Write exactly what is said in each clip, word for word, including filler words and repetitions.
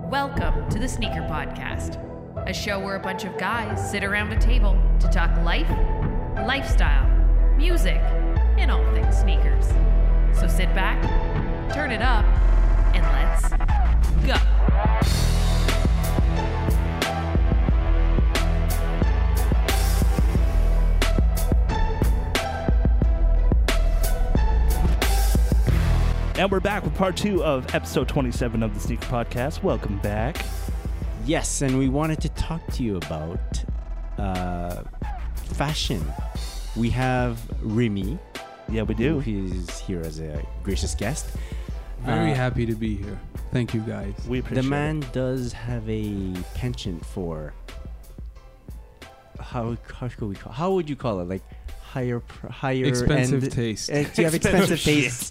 Welcome to the Sneaker Podcast, a show where a bunch of guys sit around a table to talk life, lifestyle, music, and all things sneakers. So sit back, turn it up, and let's go. And we're back with part two of episode twenty-seven of the Sneaker Podcast. Welcome back. Yes, and we wanted to talk to you about uh, fashion. We have Remy. Yeah, we do. He's here as a gracious guest. Very Uh, happy to be here. Thank you, guys. We appreciate The man it. does have a penchant for how how should we call how would you call it like higher pr- higher Expensive end, taste. Uh, do you have expensive Expensive shit. tastes?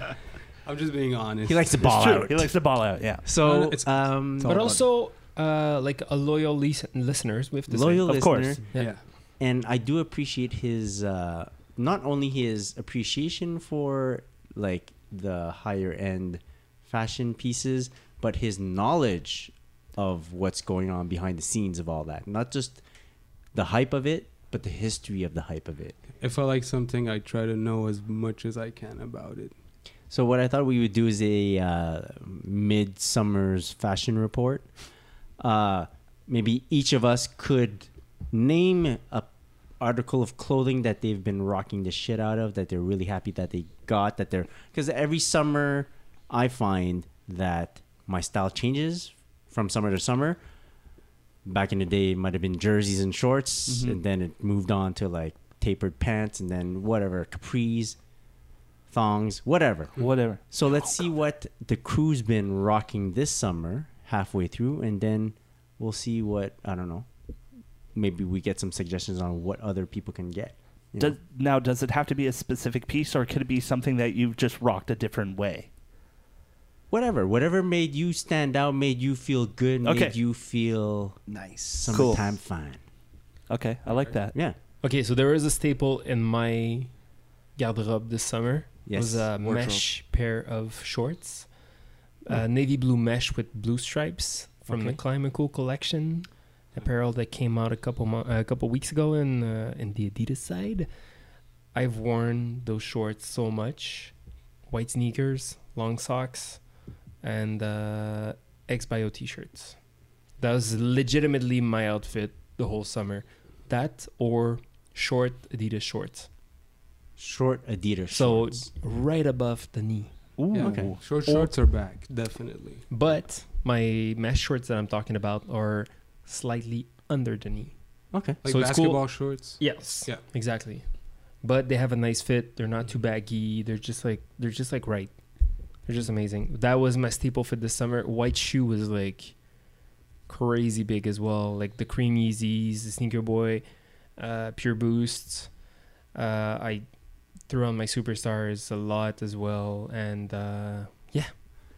I'm just being honest. He likes to It's ball true. out. He likes to ball out, yeah. So, It's- um, it's all But about- also, uh, like a loyal lis- listeners, we have to loyal Of listener, course. Yeah. yeah. and I do appreciate his uh, not only his appreciation for like the higher end fashion pieces, but his knowledge of what's going on behind the scenes of all that. Not just the hype of it, but the history of the hype of it. If I like something, I try to know as much as I can about it. So what I thought we would do is a uh, midsummer's fashion report. Uh, maybe each of us could name a article of clothing that they've been rocking the shit out of, that they're really happy that they got, that they're... Because every summer, I find that my style changes from summer to summer. Back in the day, it might have been jerseys and shorts, Mhm. and then it moved on to like tapered pants, and then whatever, capris, thongs, whatever. Whatever. So let's see what the crew's been rocking this summer, halfway through, and then we'll see what, I don't know, maybe we get some suggestions on what other people can get. you know? Does, now, does it have to be a specific piece, or could it be something that you've just rocked a different way? Whatever, whatever made you stand out, made you feel good, made Okay. you feel Nice. Cool. summertime fine. Okay, I like that. Yeah. Okay, so there is a staple in my garderobe this summer. It Yes. was a Wardrobe. mesh pair of shorts, uh, navy blue mesh with blue stripes from the Okay. Climate Cool collection, apparel that came out a couple mo- a couple weeks ago in uh, in the Adidas side. I've worn those shorts so much. White sneakers, long socks, and uh, X-Bio t-shirts. That was legitimately my outfit the whole summer. That or short Adidas shorts. Short Adidas So shorts. right above the knee. Ooh. Yeah. Okay. Short shorts are back, definitely. But my mesh shorts that I'm talking about are slightly under the knee. Okay. Like So it's cool. basketball shorts. Yes. Yeah. Exactly. But they have a nice fit. They're not too baggy. They're just like they're just like right. They're just amazing. That was my staple fit this summer. White shoe was like crazy big as well. Like the Cream Yeezys, the Sneaker Boy, uh, Pure Boosts. Uh, I threw on my Superstars a lot as well, and uh, yeah.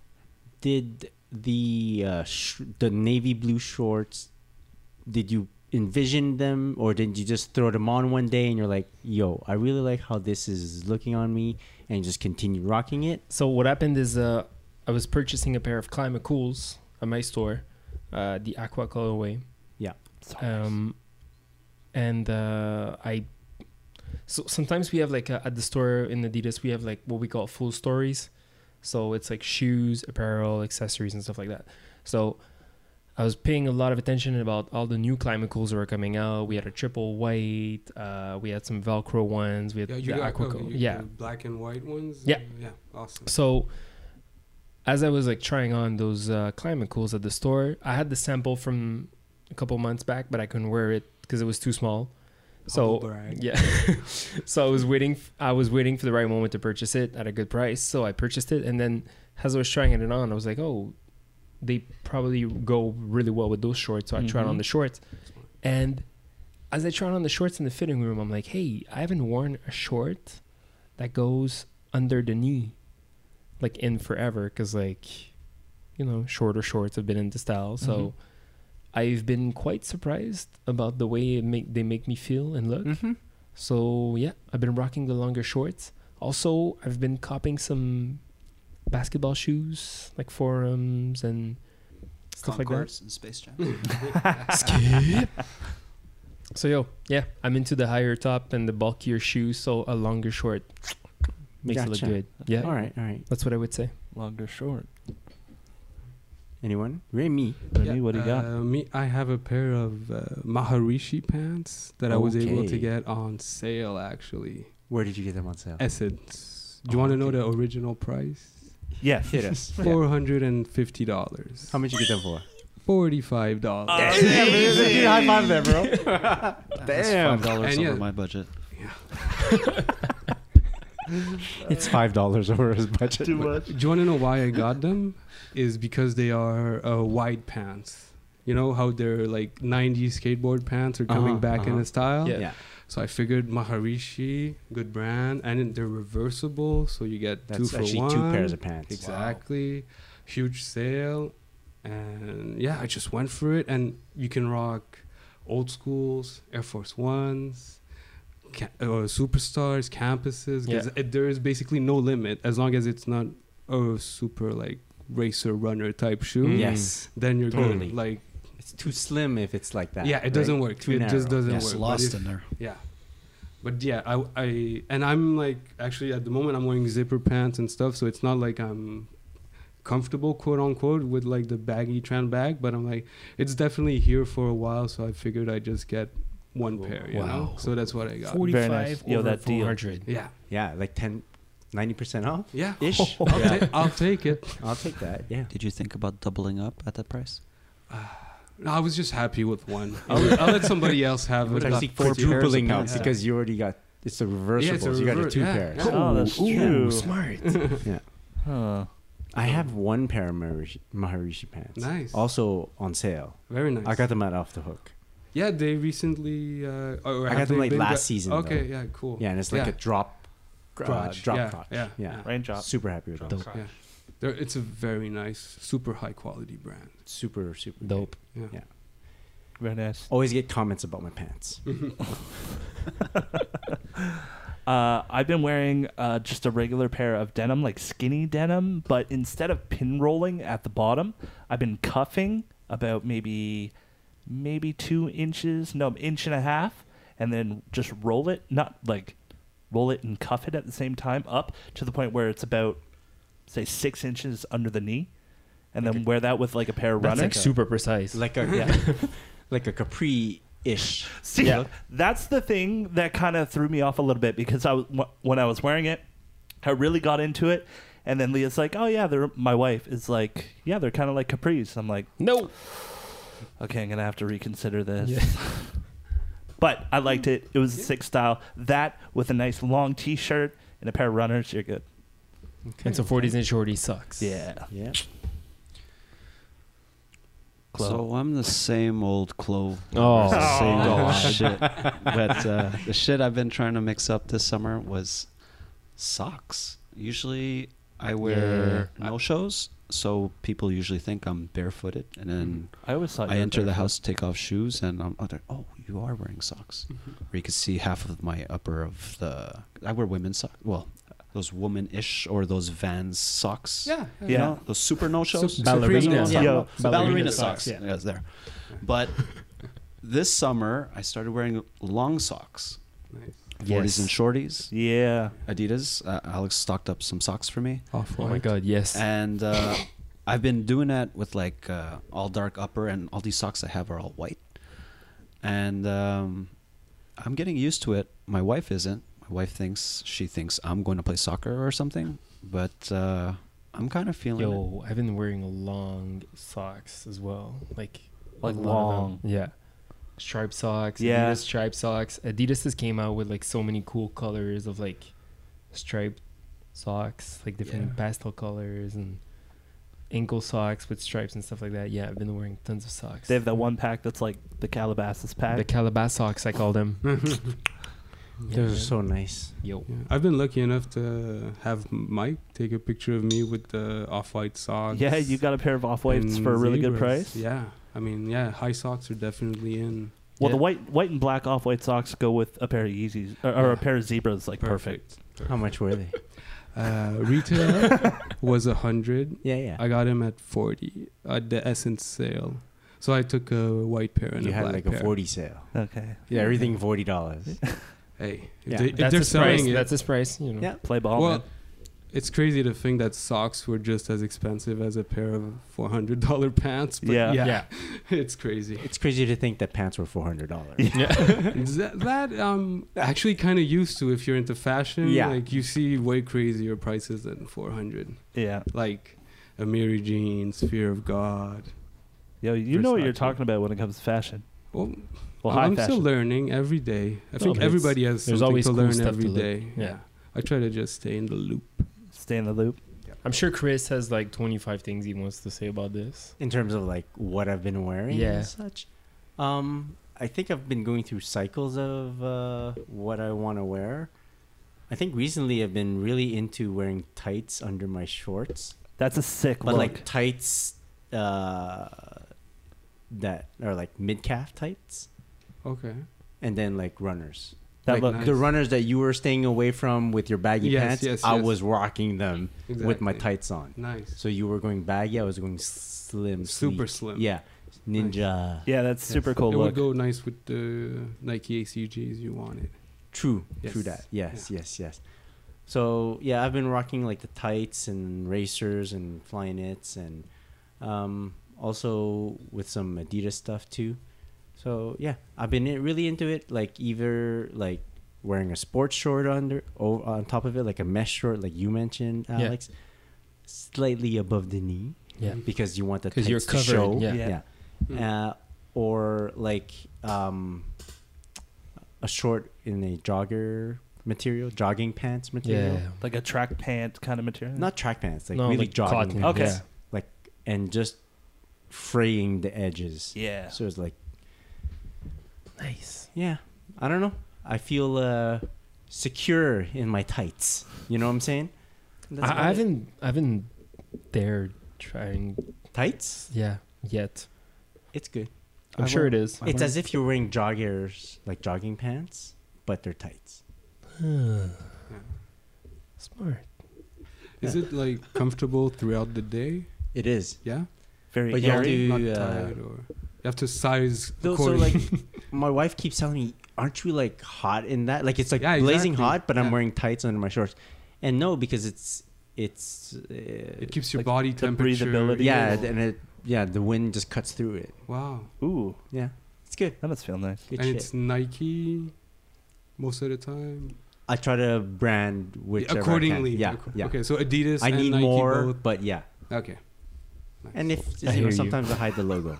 Did the uh, sh- the navy blue shorts, did you envision them, or did you just throw them on one day and you're like, yo, I really like how this is looking on me, and you just continue rocking it? So what happened is uh, I was purchasing a pair of Climate Cools at my store, uh, the Aqua colorway. So Um, and uh, I, so sometimes we have like a, at the store in Adidas, we have like what we call full stories. So it's like shoes, apparel, accessories, and stuff like that. So I was paying a lot of attention about all the new Climate Cools that were coming out. We had a triple white, uh, we had some Velcro ones, we had Yeah, you the got Aqua okay, Cool. you- Yeah. the black and white ones. Yeah. Uh, yeah. Awesome. So as I was like trying on those uh, Climate Cools at the store, I had the sample from a couple months back, but I couldn't wear it because it was too small. So Humble brag. yeah, so I was waiting. f- I was waiting for the right moment to purchase it at a good price. So I purchased it, and then as I was trying it on, I was like, "Oh, they probably go really well with those shorts." So I tried Mhm. on the shorts, and as I tried on the shorts in the fitting room, I'm like, "Hey, I haven't worn a short that goes under the knee, like in forever, because like, you know, shorter shorts have been into style." So Mhm. I've been quite surprised about the way it make they make me feel and look. Mm-hmm. So yeah, I've been rocking the longer shorts. Also, I've been copying some basketball shoes, like Forums and stuff like that. Concourse and Space Jam. Skip. So yo, yeah, I'm into the higher top and the bulkier shoes, so a longer short makes it Gotcha. look good. Yeah, All right, all right. that's what I would say. Longer, short. Anyone? Remy. Remy, what do you got? Uh, me, I have a pair of uh, Maharishi pants that I was able Okay. to get on sale. Actually, Where did you get them on sale? Essence. Do you Oh, want to know okay. the original price? Yes. Hit us. Four hundred and fifty dollars. How much you get them for? Forty-five dollars. Amazing. High five there, bro. That's Damn. five dollars And over yeah. my budget. It's five dollars over his budget. Too much. Do you want to know why I got them? Is because they are uh, wide pants. You know how they're like nineties skateboard pants are coming Uh-huh, back uh-huh. in style? Yeah. Yeah, So I figured Maharishi, good brand, and they're reversible, so you get two that's for actually one. two pairs of pants. Exactly. Huge sale. And yeah, I just went for it. And you can rock old schools, Air Force Ones, ca- uh, superstars, campuses. 'Cause Yeah. it, there is basically no limit as long as it's not a super like racer runner type shoe. Mm. Yes. Then you're Totally. good. Like, It's too slim if it's like that. yeah, it doesn't right? work. Too It narrow. just doesn't Yes, work. But lost if- in there. Yeah. But yeah, I, I, and I'm like, actually at the moment I'm wearing zipper pants and stuff, so it's not like I'm comfortable, quote unquote, with like the baggy trend bag, but I'm like, it's definitely here for a while, so I figured I'd just get one pair, you know? Wow. So that's what I got. Forty-five nice. Yo, over that deal. four hundred. Yeah. Yeah, like ten, ninety percent off Yeah. ish. I'll, Yeah. ta- I'll take it. I'll take that. Yeah. Did you think about doubling up at that price? No, I was just happy with one. I'll, I'll let somebody else have But it. I see four pairs of quadrupling now pants. because you already got it's a reversible. Yeah, it's a so you got rever- the two yeah, pairs. yeah. Oh, that's Ooh, true. smart. Huh. I have one pair of Maharishi, Maharishi pants. Nice. Also on sale. Very nice. I got them at Off the Hook. Yeah, they recently. Uh, or I have got them they like been last got- season. Okay, though. yeah, cool. Yeah, and it's like Yeah. a drop, uh, Crotch, drop yeah, crotch. yeah, yeah. yeah. Rain drop. Super happy with Dope. those. Yeah. They're, it's a very nice, super high quality brand. Super, super Dope. Yeah. Yeah. Very nice. Always get comments about my pants. Uh, I've been wearing uh, just a regular pair of denim, like skinny denim, but instead of pin rolling at the bottom, I've been cuffing about maybe maybe two inches, no, inch and a half, and then just roll it, not like roll it and cuff it at the same time up to the point where it's about, say, six inches under the knee, and then wear that with like a pair of That's runners. like super precise. Like a Yeah. like a capri-ish. See, Yeah. that's the thing that kind of threw me off a little bit because I was, wh- when I was wearing it, I really got into it, and then Leah's like, "Oh yeah, they're." My wife is like, "Yeah, they're kind of like capris." I'm like, no. "Okay, I'm gonna have to reconsider this." Yeah. But I liked it. It was a sick style. That with a nice long T-shirt and a pair of runners, you're good. And so forties and shorties sucks. Yeah. Yeah. Chloe. So I'm the same old Chloe. Oh. Same Oh. old shit. But uh, the shit I've been trying to mix up this summer was socks. Usually I wear Yeah. no shows, so people usually think I'm barefooted, and then I always thought I you were enter the barefoot. house, take off shoes, and I'm oh, they're- oh, you are wearing socks. Or you can see half of my upper of the. I wear women's socks. Well, those woman-ish or those Vans socks. Yeah. You Yeah. know, those super no shows. Sup- Ballerina. Supreme Yeah. Yo, So ballerina, socks, socks. yeah. Yeah, it's there. But this summer, I started wearing long socks, Nice. forties Yes. and shorties, Yeah. Adidas. Uh, Alex stocked up some socks for me, Off Oh my god, yes. and uh, I've been doing that with like uh, all dark upper, and all these socks I have are all white, and um, I'm getting used to it. My wife isn't. My wife thinks she thinks I'm going to play soccer or something, but uh, I'm kind of feeling it. Yo, I've been wearing long socks as well. Like, a Like lot of long. them. Yeah. Striped socks. Yeah. Adidas striped socks. Adidas has came out with like so many cool colors of like striped socks, like different Yeah. pastel colors and ankle socks with stripes and stuff like that. Yeah, I've been wearing tons of socks. They have that one pack that's like the Calabasas pack. the Calabas socks, I call them. Yeah, Those are man. so nice. Yo. Yeah. I've been lucky enough to have Mike take a picture of me with the off-white socks. yeah, you got a pair of off whites and for a really good zebras. price. Yeah. I mean, yeah, high socks are definitely in. Well, Yeah. the white, white and black off white socks go with a pair of Yeezys or, or a pair of zebras, like perfect. How much were they? Uh, retail was a hundred. Yeah, yeah. I got him at forty at the Essence sale. So I took a white pair and You a had black like pair. a forty sale. Okay. Yeah, everything forty dollars. Hey, if, Yeah. they, if That's they're his price. selling it, That's his price. You know. Yeah. Play ball. well, man. it's crazy to think that socks were just as expensive as a pair of four hundred dollar pants. But Yeah. yeah, Yeah. it's crazy. It's crazy to think that pants were four hundred dollars. that, that um actually kind of used to if you're into fashion. Yeah. Like you see way crazier prices than four hundred. Yeah. Like Amiri jeans, Fear of God. Yo, you know what you're Versace. talking about when it comes to fashion. Well, Well, I'm high I'm fashion. still learning every day. I No, think but everybody it's- has there's something always to cool learn stuff every to learn. day. Yeah. Yeah. I try to just stay in the loop. Stay in the loop. I'm sure Chris has like twenty-five things he wants to say about this. In terms of like what I've been wearing Yeah. and such. Um, I think I've been going through cycles of uh, what I want to wear. I think recently I've been really into wearing tights under my shorts, That's a sick but look. like tights uh, that are like mid calf tights, Okay. and then like runners. that like look. nice. The runners that you were staying away from with your baggy Yes, pants, yes, I yes. was rocking them with my Exactly. tights on. Nice. So you were going baggy, I was going slim, Super sleek. slim. Yeah, ninja. Yeah, that's super cool It look. would go nice with the Nike A C Gs you wanted. True, Yes. true that. Yes, yes, yes. So yeah, I've been rocking like the tights and racers and Flyknits and um, also with some Adidas stuff too. So yeah, I've been i- really into it. Like either like wearing a sports short under or on top of it, like a mesh short, like you mentioned, Yeah. Alex, slightly above the knee Yeah. because you want the 'Cause tights you're to covered, show. yeah. yeah. Mm. Uh, or like um, a short in a jogger material, jogging pants material. Yeah. Like a track pant kind of material. Not track pants, like No, really like jogging. cotton, Okay. yeah. Like and just fraying the edges. Yeah. So it's like Nice. yeah, I don't know. I feel uh, secure in my tights. You know what I'm saying? That's I, about I it. haven't I haven't dared trying tights. yeah yet. It's good. I'm I sure it will- is. I It's will- as if you're wearing joggers, like jogging pants, but they're tights. Smart. Is it like comfortable throughout the day? It is. Yeah. Very But you have airy. to, Not uh, tight or you have to size So, so according. like, my wife keeps telling me, "Aren't you like hot in that? Like it's like Yeah, blazing exactly. hot, but I'm Yeah. wearing tights under my shorts." And no, because it's it's uh, it keeps your like body the temperature. breathability. yeah, cool. and it yeah the wind just cuts through it. Wow. Ooh, Yeah, it's good. that must feel nice. Good and shit. it's Nike most of the time. I try to brand whichever Accordingly. I can. Yeah, Ac- yeah. Okay, so Adidas I and need Nike more, both. but yeah. Okay. Nice. And if I you hear know, you. sometimes I hide the logo,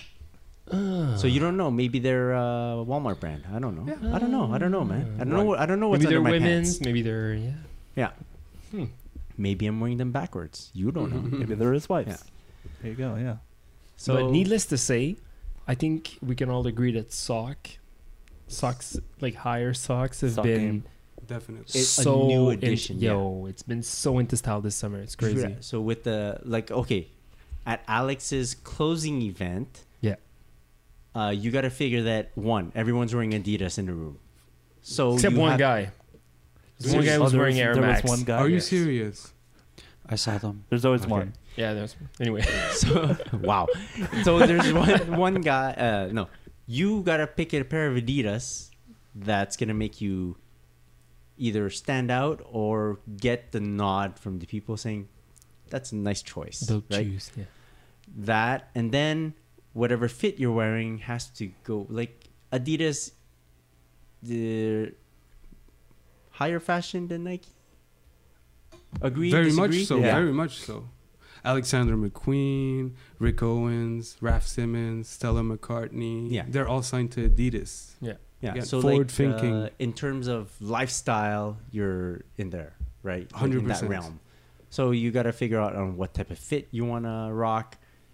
so you don't know. Maybe they're uh, Walmart brand. I don't know. Yeah. I don't know. I don't know, man. I don't know. Right. What, I don't know what's Maybe they're under my women's. pants. Maybe they're yeah. Yeah. Hmm. Maybe I'm wearing them backwards. You don't know. Maybe there is wipes. Yeah. There you go. Yeah. So but needless to say, I think we can all agree that sock, socks like higher socks have Sock been game. Definitely. It's a so new in- addition, yo, it's been so into style this summer. It's crazy. Yeah, so with the like, okay, at Alex's closing event, Yeah. uh, you got to figure that one, everyone's wearing Adidas in the room. So Except you one have- guy. This one There's- guy was Oh, there wearing Air there Max. was one guy. Are you Yes. serious? I saw them. There's always Okay. one. Yeah, there's anyway. So wow. So there's one one guy. Uh, no, you gotta pick a pair of Adidas that's gonna make you either stand out or get the nod from the people saying that's a nice choice. They'll right? choose. Yeah. That and then whatever fit you're wearing has to go like Adidas. The higher fashion than Nike. Agree? Very disagree? much so. Yeah. Very much so. Alexander McQueen, Rick Owens, Raf Simons, Stella McCartney. Yeah. They're all signed to Adidas. Yeah. Yeah, Yeah, so forward like, thinking. uh, in terms of lifestyle, you're in there, right? Like, one hundred in that percent. realm. So you got to figure out on what type of fit you want to rock.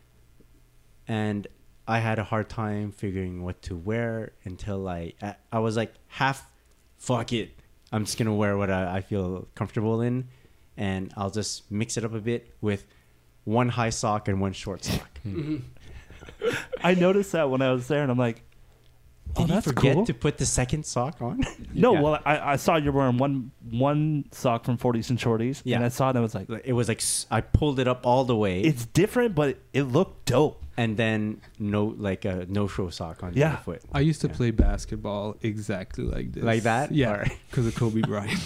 And I had a hard time figuring what to wear until I I, I was like half, fuck it, I'm just gonna wear what I, I feel comfortable in, and I'll just mix it up a bit with one high sock and one short sock. Mhm. I noticed that when I was there, and I'm like, Oh, Did you that's forget cool. to put the second sock on? No, Yeah. well, I, I saw you're wearing one one sock from forties and Shorties, Yeah. and I saw it and I was like, It was like s- I pulled it up all the way, it's different, but it, it looked dope. and then no, like a no-show sock on the Yeah. other foot. I used to Yeah. play basketball exactly like this. Like that? Yeah, Alright. because of Kobe Bryant.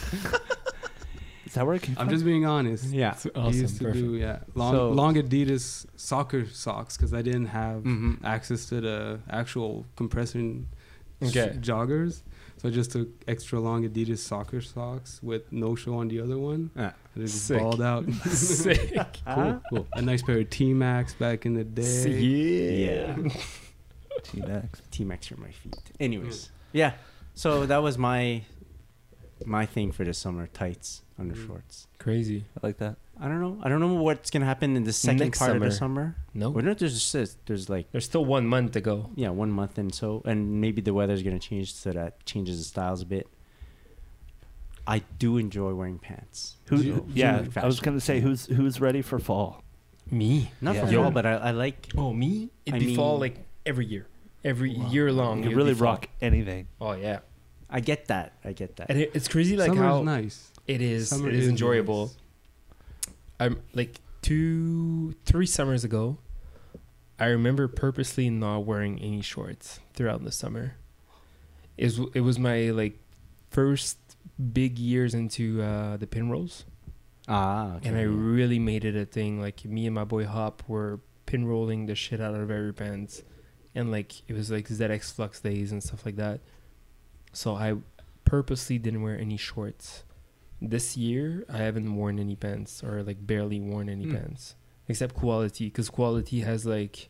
Is that where it came I'm from? just being honest. Yeah. It's I awesome. used to Perfect. do yeah long So- long Adidas soccer socks because I didn't have Mhm. access to the actual compressing sh- Okay. joggers. So I just took extra long Adidas soccer socks with no show on the other one. Ah, And it just sick. balled out. Sick. cool, cool. A nice pair of T-Max back in the day. Yeah. T-Max. T-Max are my feet. Anyways, yeah. So that was my my thing for this summer: tights, undershorts. Crazy. I like that. I don't know. I don't know what's gonna happen in the second Next part of the summer. summer. No. Well, no, there's just there's like There's still one month to go. yeah, one month and so, and maybe the weather's gonna change, so that changes the styles a bit. I do enjoy wearing pants. Who? Do you- yeah, do you- I was gonna say who's who's ready for fall. Me. Not Yeah. for Yo. fall, but I, I like. Oh, me? It'd I be fall mean- like every year. Every year long. You it'd really be fall. rock anything. Oh, yeah. I get that. I get that. And it, it's crazy like Summer's how nice. it is. Summer it is, is enjoyable. nice. I'm like two, three summers ago, I remember purposely not wearing any shorts throughout the summer. It was, it was my like first big years into uh, the pin rolls. ah, okay, And I yeah. really made it a thing. Like me and my boy Hop were pin rolling the shit out of every pants, and like it was like Z X Flux days and stuff like that. So I purposely didn't wear any shorts. This year I haven't worn any pants or like barely worn any Mm. pants except Quality, because Quality has like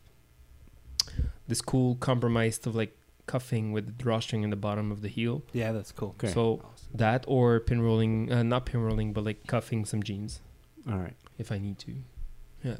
this cool compromise of like cuffing with the drawstring in the bottom of the heel. Yeah, that's cool. Okay. So that or pin rolling, uh, not pin rolling, but like cuffing some jeans All right. if I need to. Yeah.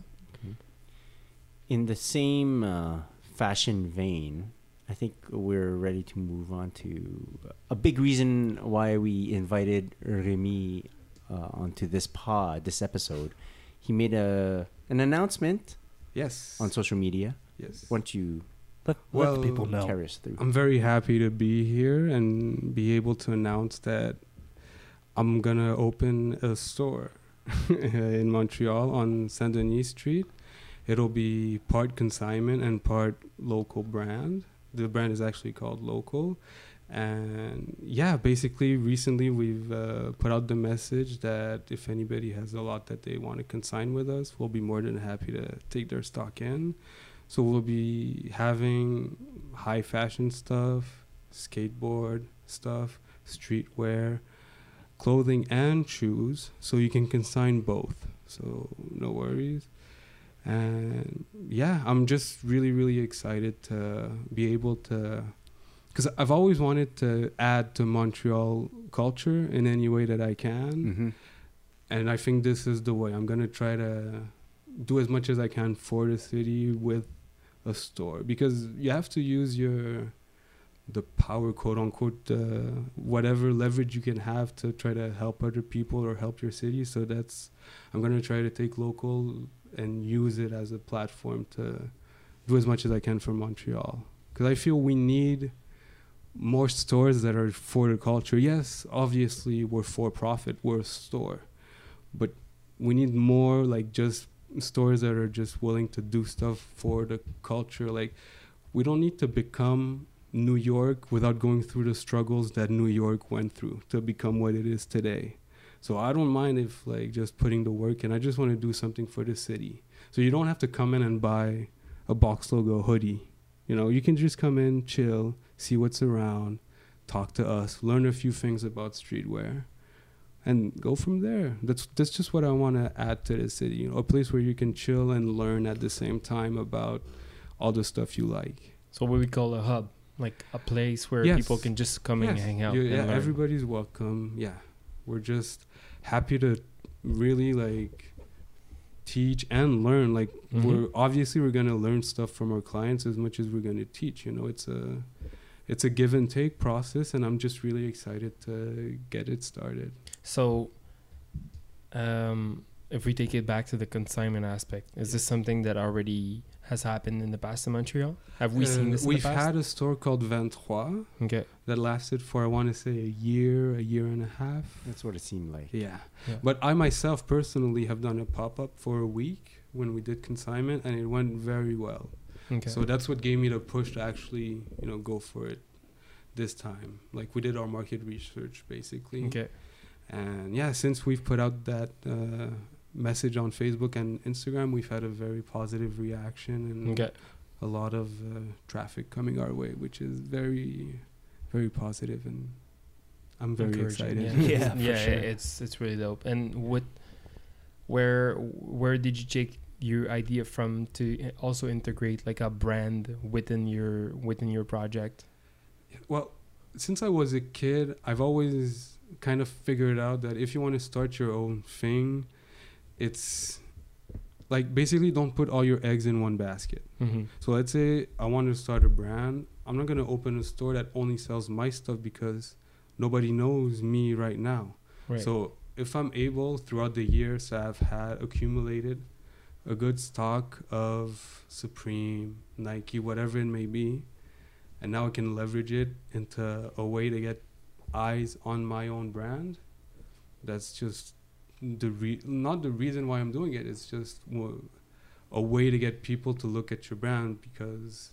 In the same uh, fashion vein, I think we're ready to move on to a big reason why we invited Remy uh, onto this pod, this episode. He made a an announcement Yes. on social media. Yes. Why don't you Let, Well, let the people know. carry us through? I'm very happy to be here and be able to announce that I'm gonna open a store in Montreal on Saint Denis Street. It'll be part consignment and part local brand. The brand is actually called Local. And yeah, basically recently we've uh, put out the message that if anybody has a lot that they want to consign with us, we'll be more than happy to take their stock in. So we'll be having high fashion stuff, skateboard stuff, streetwear, clothing and shoes. So you can consign both. So no worries. And yeah, I'm just really, really excited to be able to, because I've always wanted to add to Montreal culture in any way that I can. Mm-hmm. And I think this is the way. I'm going to try to do as much as I can for the city with a store, because you have to use your the power, quote unquote, uh, whatever leverage you can have to try to help other people or help your city. So that's, I'm going to try to take Local and use it as a platform to do as much as I can for Montreal, because I feel we need more stores that are for the culture. Yes, obviously we're for profit, we're a store, but we need more like just stores that are just willing to do stuff for the culture. Like, we don't need to become New York without going through the struggles that New York went through to become what it is today. So I don't mind if like just putting the work in. I just want to do something for the city. So you don't have to come in and buy a Box Logo hoodie. You know, you can just come in, chill, see what's around, talk to us, learn a few things about streetwear, and go from there. That's that's just what I want to add to the city. You know, a place where you can chill and learn at the same time about all the stuff you like. So what we call a hub, like a place where Yes. people can just come and Yes. hang out. You- and yeah, learn. everybody's welcome. Yeah, we're just happy to really like teach and learn. Like Mhm. we're obviously we're gonna learn stuff from our clients as much as we're gonna teach. You know, it's a it's a give and take process, and I'm just really excited to get it started. So, um, if we take it back to the consignment aspect, is this something that already has happened in the past in Montreal? Have we seen Uh, this in We've the past? had a store called vingt-trois Okay. that lasted for, I want to say, a year, a year and a half. That's what it seemed like. Yeah. Yeah. But I myself personally have done a pop-up for a week when we did consignment, and it went very well. Okay. So that's what gave me the push to actually, you know, go for it this time. Like, we did our market research, basically. okay. And yeah, since we've put out that uh, message on Facebook and Instagram, we've had a very positive reaction and Okay. a lot of uh, traffic coming our way, which is very, very positive, and I'm very Encouraging, excited. Yeah, Yeah, for yeah, sure. it's it's really dope. And what, where where did you take your idea from to also integrate like a brand within your within your project? Well, since I was a kid, I've always kind of figured out that if you want to start your own thing, it's like basically don't put all your eggs in one basket. Mm-hmm. So let's say I want to start a brand. I'm not going to open a store that only sells my stuff because nobody knows me right now. Right. So if I'm able throughout the years to have had accumulated a good stock of Supreme, Nike, whatever it may be, and now I can leverage it into a way to get eyes on my own brand, that's just the re- not the reason why I'm doing it. It's just w- a way to get people to look at your brand, because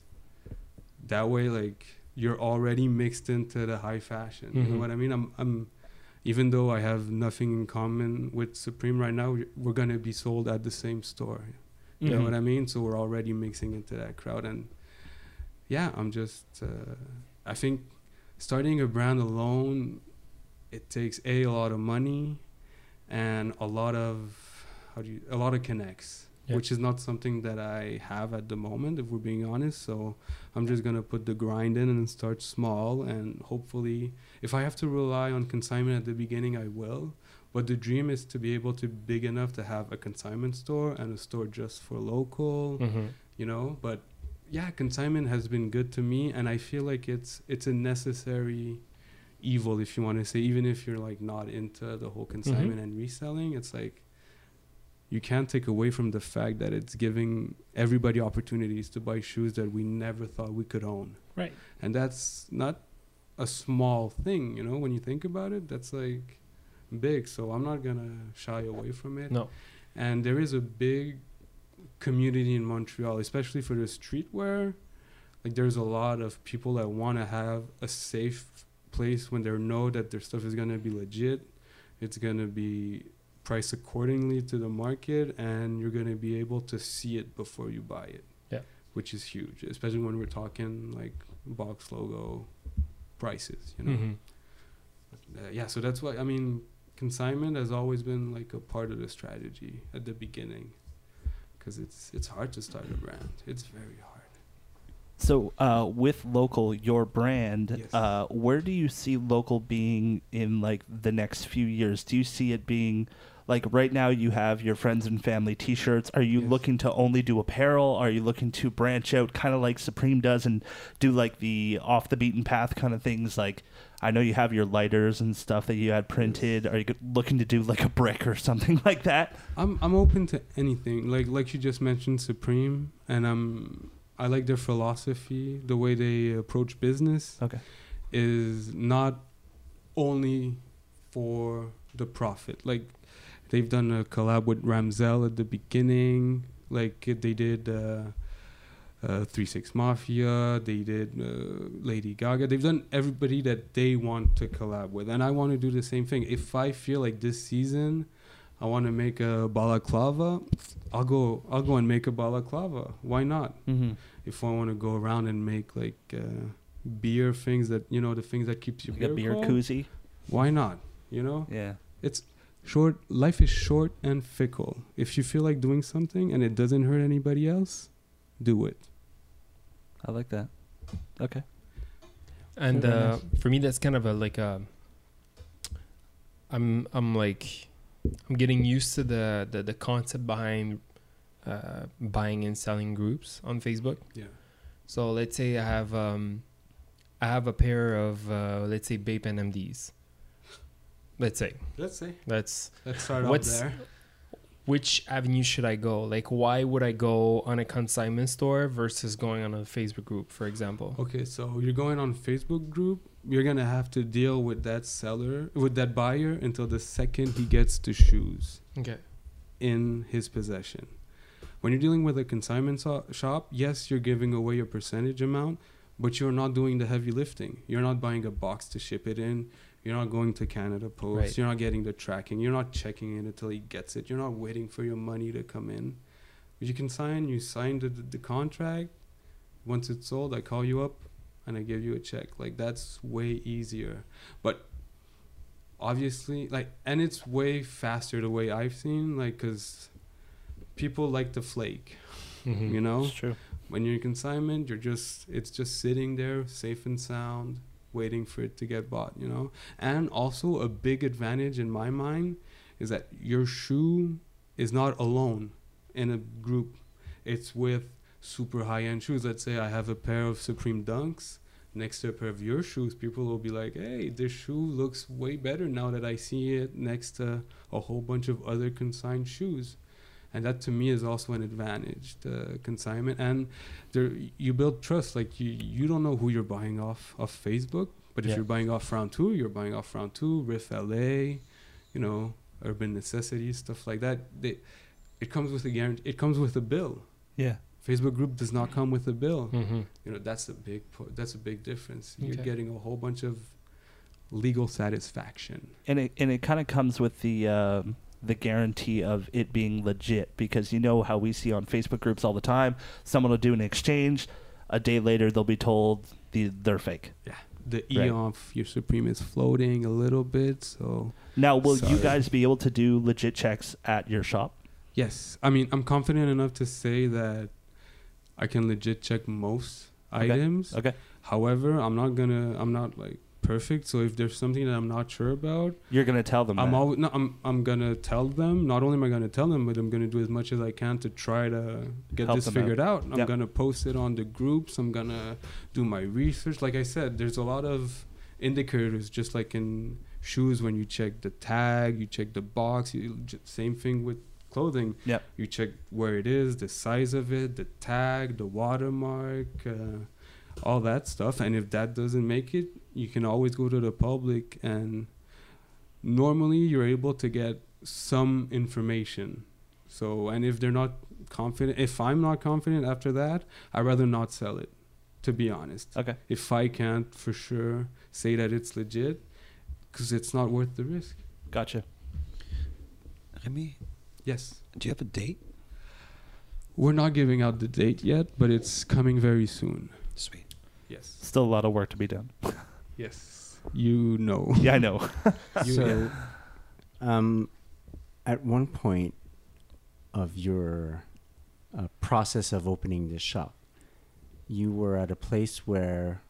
that way, like, you're already mixed into the high fashion. You know Mhm. what I mean? I'm, I'm, even though I have nothing in common with Supreme right now, we're gonna be sold at the same store. You know Mhm. what I mean? So we're already mixing into that crowd, and yeah, I'm just. Uh, I think starting a brand alone, it takes a, a lot of money, and a lot of how do you a lot of connects. Yeah. Which is not something that I have at the moment, if we're being honest. So I'm just going to put the grind in and start small. And hopefully, if I have to rely on consignment at the beginning, I will. But the dream is to be able to be big enough to have a consignment store and a store just for local, Mm-hmm. you know. But yeah, consignment has been good to me. And I feel like it's it's a necessary evil, if you want to say, even if you're like not into the whole consignment and reselling. It's like, you can't take away from the fact that it's giving everybody opportunities to buy shoes that we never thought we could own. Right. And that's not a small thing, you know, when you think about it, that's like big. So I'm not going to shy away from it. No. And there is a big community in Montreal, especially for the streetwear. Like, there's a lot of people that want to have a safe place when they know that their stuff is going to be legit. It's going to be priced accordingly to the market, and you're going to be able to see it before you buy it. Yeah. Which is huge, especially when we're talking like box logo prices, you know. Mm-hmm. Uh, yeah, so that's why, I mean, consignment has always been like a part of the strategy at the beginning, because it's it's hard to start a brand. It's very hard. So, uh, with local, your brand, Yes. uh, where do you see local being in like the next few years? Do you see it being like right now? You have your friends and family T-shirts. Are you Yes. looking to only do apparel? Are you looking to branch out, kind of like Supreme does, and do like the off the beaten path kind of things? Like, I know you have your lighters and stuff that you had printed. Are you go- looking to do like a brick or something like that? I'm I'm open to anything. Like like you just mentioned, Supreme, and I'm I like their philosophy, the way they approach business. Okay. Is not only for the profit. Like, they've done a collab with Ramzel at the beginning. Like, they did uh, uh, three six Mafia. They did uh, Lady Gaga. They've done everybody that they want to collab with. And I want to do the same thing. If I feel like this season I want to make a balaclava, I'll go I'll go and make a balaclava. Why not? Mm-hmm. If I want to go around and make like uh, beer things that, you know, the things that keeps you Like a beer cold, koozie. why not? You know, Yeah. it's short. Life is short and fickle. If you feel like doing something and it doesn't hurt anybody else, do it. I like that. Okay. And Very uh, nice. for me, that's kind of a like a. I'm I'm like, I'm getting used to the the, the concept behind uh, buying and selling groups on Facebook. Yeah. So let's say I have um, I have a pair of uh, let's say Bape N M Ds. Let's say Let's say. that's Let's start What's- off there. which avenue should I go? Like, why would I go on a consignment store versus going on a Facebook group, for example? Okay, so you're going on Facebook group. You're gonna have to deal with that seller, with that buyer, until the second he gets the shoes Okay. in his possession. When you're dealing with a consignment so- shop, yes, you're giving away a percentage amount, but you're not doing the heavy lifting. You're not buying a box to ship it in. You're not going to Canada Post. Right. You're not getting the tracking. You're not checking it until he gets it. You're not waiting for your money to come in. You can sign. You signed the, the contract. Once it's sold, I call you up and I give you a check. Like, that's way easier. But obviously, like, and it's way faster the way I've seen, like, because people like to flake, Mhm. you know? It's true. When you're in consignment, you're just, it's just sitting there safe and sound, waiting for it to get bought, you know? And also a big advantage in my mind is that your shoe is not alone in a group. It's with super high-end shoes. Let's say I have a pair of Supreme Dunks next to a pair of your shoes. People will be like, hey, this shoe looks way better now that I see it next to a whole bunch of other consigned shoes. And that to me is also an advantage, the consignment. And there, you build trust. Like, you, you don't know who you're buying off of Facebook, but if Yeah. you're buying off Round Two, you're buying off Round Two, Riff L A, you know, Urban Necessities, stuff like that. They, it comes with a guarantee. It comes with a bill. Yeah. Facebook group does not come with a bill. Mhm. You know, that's a big po- that's a big difference. You're Okay. getting a whole bunch of legal satisfaction. And it and it kind of comes with the um, the guarantee of it being legit, because you know how we see on Facebook groups all the time, someone will do an exchange, a day later they'll be told the, they're fake. The Right. E off your Supreme is floating a little bit, so Now, will you Sorry. guys be able to do legit checks at your shop? yes. I mean, I'm confident enough to say that I can legit check most Okay. items. Okay. However, I'm not gonna. I'm not like perfect. So if there's something that I'm not sure about, You're going to tell them I'm that. always no. I'm I'm gonna tell them. Not only am I gonna tell them, but I'm gonna do as much as I can to try to get Help this them figured out. I'm Yep. gonna post it on the groups. I'm gonna do my research. Like I said, there's a lot of indicators, just like in shoes. When you check the tag, you check the box. You, j- same thing with clothing. Yep. You check where it is, the size of it, the tag, the watermark, uh, all that stuff. And if that doesn't make it, you can always go to the public, and normally you're able to get some information. So, and if they're not confident, if I'm not confident after that, I'd rather not sell it, to be honest. Okay. If I can't for sure say that it's legit, because it's not worth the risk. Gotcha. Remy, Yes. do you have a date? We're not giving out the date yet, but it's coming very soon. Sweet. Yes. Still a lot of work to be done. Yes. You know. Yeah, I know. You So, um, at one point of your uh, process of opening this shop, you were at a place where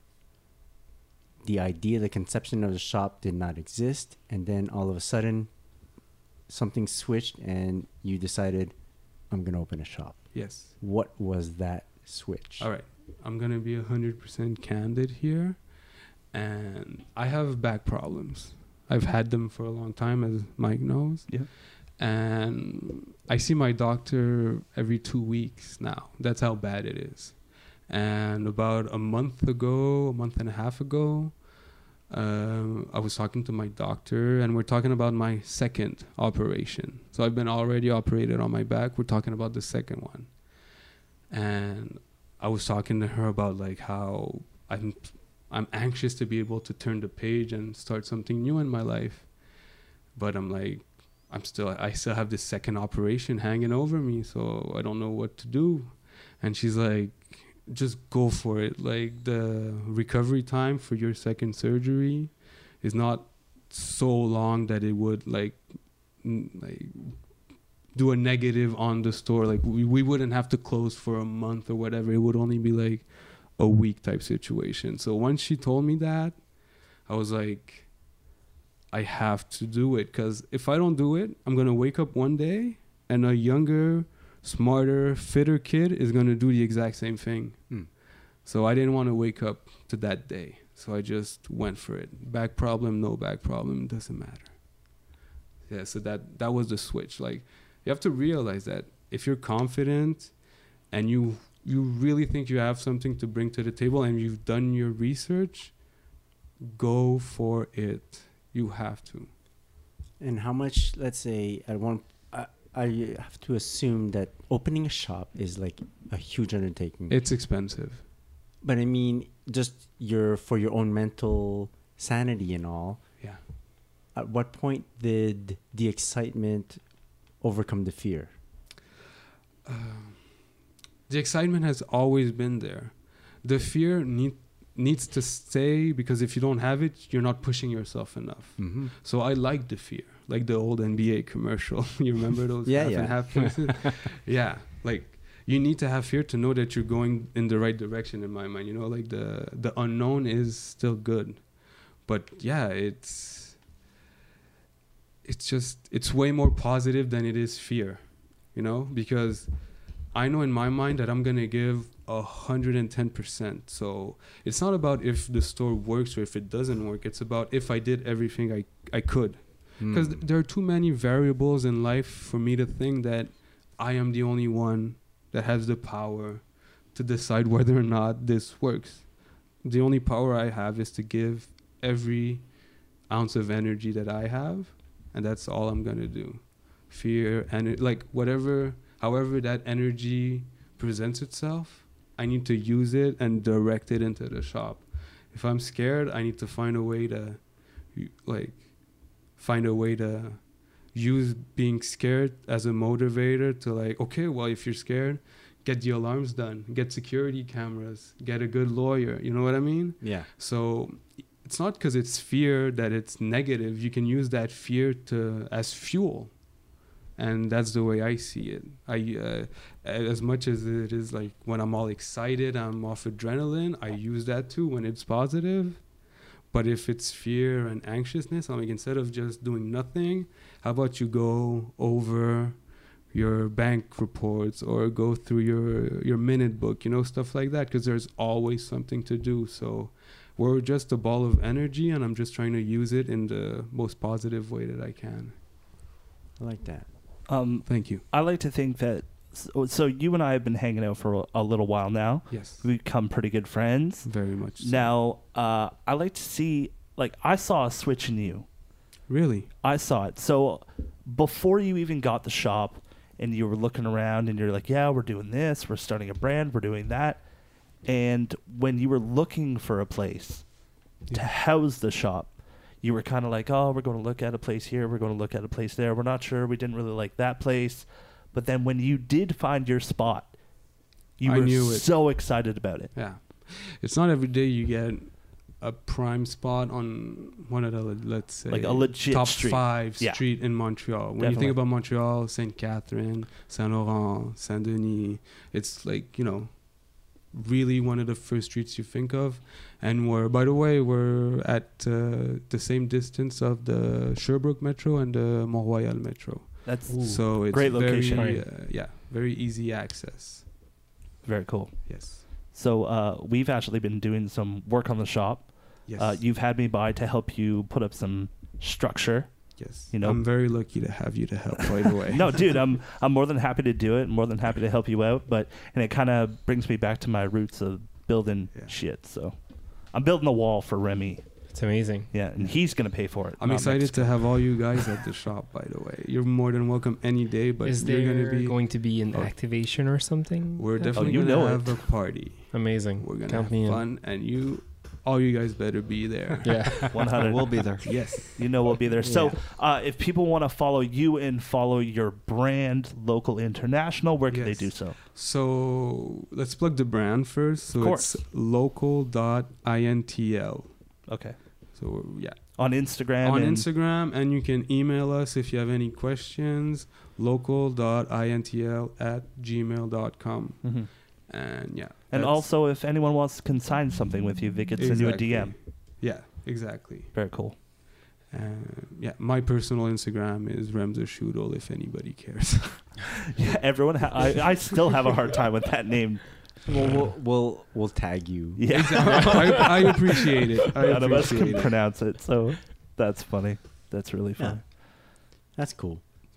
the idea, the conception of the shop did not exist, and then all of a sudden, something switched, and you decided, I'm going to open a shop. Yes. What was that switch? All right. I'm going to be one hundred percent candid here. And I have back problems. I've had them for a long time, as Mike knows. Yeah. And I see my doctor every two weeks now. That's how bad it is. And about a month ago, a month and a half ago, um, I was talking to my doctor, and we're talking about my second operation. So I've been already operated on my back. We're talking about the second one. And I was talking to her about like how I'm I'm anxious to be able to turn the page and start something new in my life. But I'm like, I'm still, I still have this second operation hanging over me, so I don't know what to do. And she's like, just go for it. Like, the recovery time for your second surgery is not so long that it would like, n- like do a negative on the store. Like, we, we wouldn't have to close for a month or whatever. It would only be like a week type situation. So once she told me that, I was like, I have to do it, because if I don't do it, I'm going to wake up one day and a younger, smarter, fitter kid is going to do the exact same thing. Hmm. So I didn't want to wake up to that day. So I just went for it. Back problem, no back problem, doesn't matter. Yeah, so that, that was the switch. Like, you have to realize that if you're confident and you you really think you have something to bring to the table and you've done your research, go for it. You have to. And how much, let's say, at one, I, I have to assume that opening a shop is like a huge undertaking. It's expensive. But I mean, just your for your own mental sanity and all. Yeah. At what point did the excitement overcome the fear? Um, the excitement has always been there. The fear need, needs to stay, because if you don't have it, you're not pushing yourself enough. Mm-hmm. So I like the fear, like the old N B A commercial. You remember those Yeah, half yeah. and half places? Yeah, like you need to have fear to know that you're going in the right direction. In my mind, you know, like the the unknown is still good, but yeah, it's it's just it's way more positive than it is fear, you know, because I know in my mind that I'm gonna give a hundred and ten percent. So it's not about if the store works or if it doesn't work. It's about if I did everything I I could. Because th- there are too many variables in life for me to think that I am the only one that has the power to decide whether or not this works. The only power I have is to give every ounce of energy that I have, and that's all I'm gonna do. Fear and like whatever, however that energy presents itself, I need to use it and direct it into the shop. If I'm scared, I need to find a way to, like, find a way to use being scared as a motivator to like, okay, well, if you're scared, get the alarms done, get security cameras, get a good lawyer. You know what I mean? Yeah. So it's not because it's fear that it's negative. You can use that fear to as fuel. And that's the way I see it. I, uh, as much as it is like when I'm all excited, I'm off adrenaline, I use that too when it's positive. But if it's fear and anxiousness, I'm like, instead of just doing nothing, how about you go over your bank reports or go through your, your minute book, you know, stuff like that, because there's always something to do. So we're just a ball of energy, and I'm just trying to use it in the most positive way that I can. I like that. Um, Thank you. I like to think that. So, so you and I have been hanging out for a, a little while now. Yes. We've become pretty good friends. Very much so. Now, uh, I like to see. Like, I saw a switch in you. Really? I saw it. So before you even got the shop, and you were looking around, and you're like, "Yeah, we're doing this. We're starting a brand. We're doing that." And when you were looking for a place to Yeah. house the shop, you were kind of like, "Oh, we're going to look at a place here. We're going to look at a place there. We're not sure. We didn't really like that place." But then when you did find your spot, you I were knew it. so excited about it. Yeah. It's not every day you get a prime spot on one of the, let's say, Like a legit top street. five Yeah. street in Montreal. When you Definitely. think about Montreal, Sainte Catherine, Saint Laurent, Saint Denis, it's like, you know, really one of the first streets you think of. And we're, by the way, we're at uh, the same distance of the Sherbrooke Metro and the Mont Royal Metro. That's So it's Great very, location. Right. uh, yeah, very easy access. very cool. Yes. So uh, we've actually been doing some work on the shop. Yes. Uh, you've had me by to help you put up some structure. yes. you know- I'm very lucky to have you to help, by the way. No, dude, I'm I'm more than happy to do it. More than happy to help you out. But and it kind of brings me back to my roots of building Yeah. shit. So I'm building a wall for Remy. It's amazing. Yeah, and he's gonna pay for it. I'm not excited Mexico. to have all you guys at the shop, by the way. You're more than welcome any day, but Is you're there going to be... going to be an Oh. activation or something? We're Yeah. definitely you going to know have it. a party. Amazing. We're going to Count have me in. fun, and you, all you guys better be there. Yeah. one hundred. We'll be there. Yes. You know we'll be there. So Yeah. uh, if people want to follow you and follow your brand, local, international, where can Yes. they do so? So let's plug the brand first. So Of course. it's local dot intl. Okay. So yeah, On Instagram. on and Instagram, and you can email us if you have any questions. local dot intl at gmail dot com. Mhm. And yeah. And that's- also, if anyone wants to consign something with you, they could send you a D M. Exactly. Yeah, exactly. Very cool. Uh, yeah, my personal Instagram is Remza Shudol if anybody cares. Yeah, everyone. Ha- I I still have a hard time with that name. Well, we'll we'll we'll tag you. Yeah, I, I appreciate it. I none of us appreciate can it. pronounce it, so that's funny. That's really Yeah. funny. That's cool.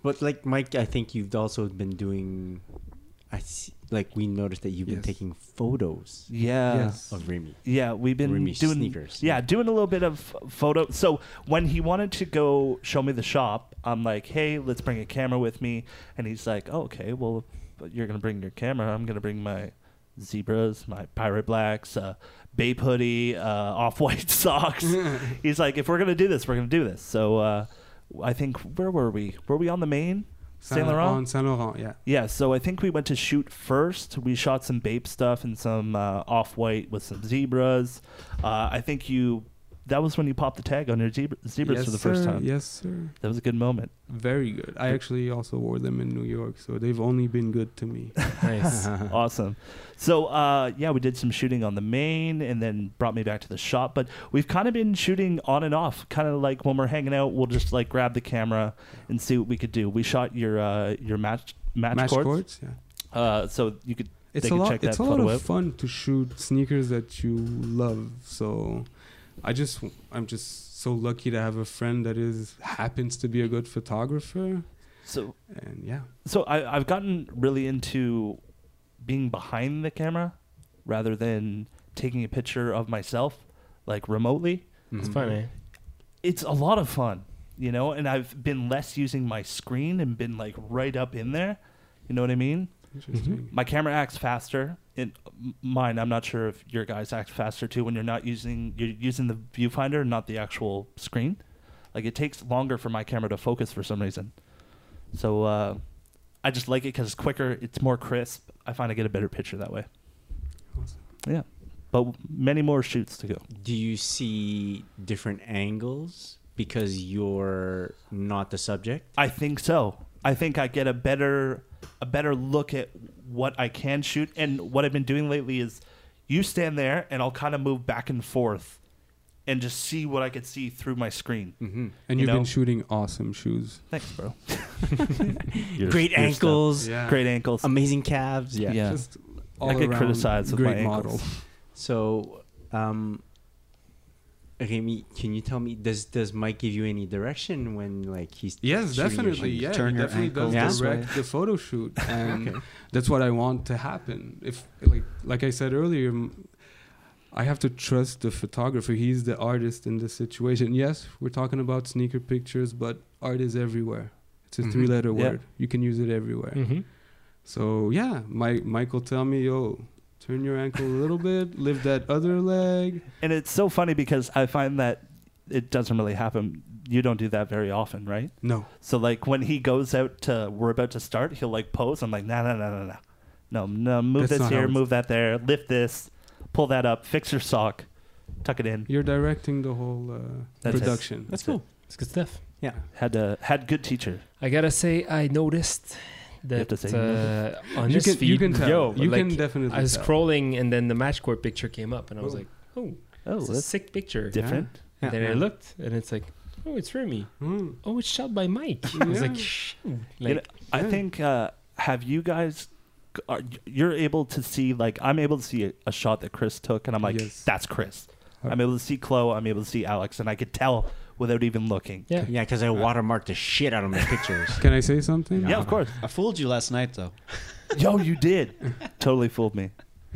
But like Mike, I think you've also been doing. I see, like we noticed that you've been Yes. taking photos Yeah. Yes. of Remy. Yeah, we've been Remy doing sneakers. Yeah, doing a little bit of photo. So when he wanted to go show me the shop, I'm like, "Hey, let's bring a camera with me." And he's like, oh, "Okay, well, but you're gonna bring your camera. I'm gonna bring my zebras, my pirate blacks, uh, Bape hoodie, uh, off-white socks." He's like, "If we're gonna do this, we're gonna do this." So uh, I think where were we? Were we on the main? Saint Laurent? On Saint Laurent, yeah. Yeah, so I think we went to shoot first. We shot some Bape stuff and some uh, off-white with some zebras. Uh, I think you, that was when you popped the tag on your zebra, zebras yes, for the first sir. time. Yes, sir. That was a good moment. Very good. I actually also wore them in New York, so they've only been good to me. Nice. Awesome. So, uh, yeah, we did some shooting on the main and then brought me back to the shop. But we've kind of been shooting on and off. Kind of like when we're hanging out, we'll just like grab the camera and see what we could do. We shot your uh, your match match, Match courts. courts, yeah. Uh, so you could It's they a could lot. check It's that a lot photo of out. fun to shoot sneakers that you love. So, I just, I'm just so lucky to have a friend that is happens to be a good photographer, So and yeah. So I, I've gotten really into being behind the camera rather than taking a picture of myself, like remotely. It's Mhm. fun, eh? It's a lot of fun, you know, and I've been less using my screen and been like right up in there. You know what I mean? Interesting. My camera acts faster. In m- mine, I'm not sure if your guys act faster too when you're not using you're using the viewfinder, not the actual screen. Like it takes longer for my camera to focus for some reason. So uh, I just like it because it's quicker. It's more crisp. I find I get a better picture that way. Awesome. Yeah, but many more shoots to go. Do you see different angles because you're not the subject? I think so. I think I get a better a better look at what I can shoot. And what I've been doing lately is you stand there and I'll kind of move back and forth and just see what I could see through my screen. Mm-hmm. And You you've know? been shooting awesome shoes. Thanks, bro. Your- Great your ankles, Yeah. stuff. Great ankles. amazing calves. Yeah. Yeah. Just I all get around criticized with great my model. ankles. So, um, Remy, can you tell me, does does Mike give you any direction when like he's Yes, shooting your definitely. shoes? Yeah, Turn he your definitely ankle does this direct way. the photo shoot, and that's what I want to happen. If like like I said earlier, m- I have to trust the photographer. He's the artist in this situation. Yes, we're talking about sneaker pictures, but art is everywhere. It's a Mhm. three-letter Yeah. word. You can use it everywhere. Mm-hmm. So yeah, Mike Mike will tell me, yo, turn your ankle a little bit, lift that other leg. And it's so funny because I find that it doesn't really happen. You don't do that very often, right? No. So like when he goes out to, we're about to start, he'll like pose. I'm like, no, no, no, no, no, no, no. Move That's this not how here, it's- move that there, lift this, pull that up, fix your sock, tuck it in. You're directing the whole uh, That's it. production. That's cool. It's good stuff. Yeah. Had to had good teacher. I gotta say, I noticed that have to say uh, on You this can, feed, you can tell. yo, you like, can definitely I was tell. scrolling and then the match court picture came up and I was Oh. like, oh, Oh, it's a that's sick picture. different. And then Yeah. I looked and it's like, oh, it's Remy. Hmm. Oh, it's shot by Mike. I was like, Yeah. shh. You Like, know, I yeah. think uh, have you guys? Are, you're able to see like I'm able to see a, a shot that Chris took, and I'm like, Yes. that's Chris. Uh, I'm able to see Chloe. I'm able to see Alex, and I could tell without even looking. yeah. Yeah, because I watermarked the shit out of my pictures. Can I say something? Yeah, of course. I fooled you last night, though. Yo, you did. Totally fooled me.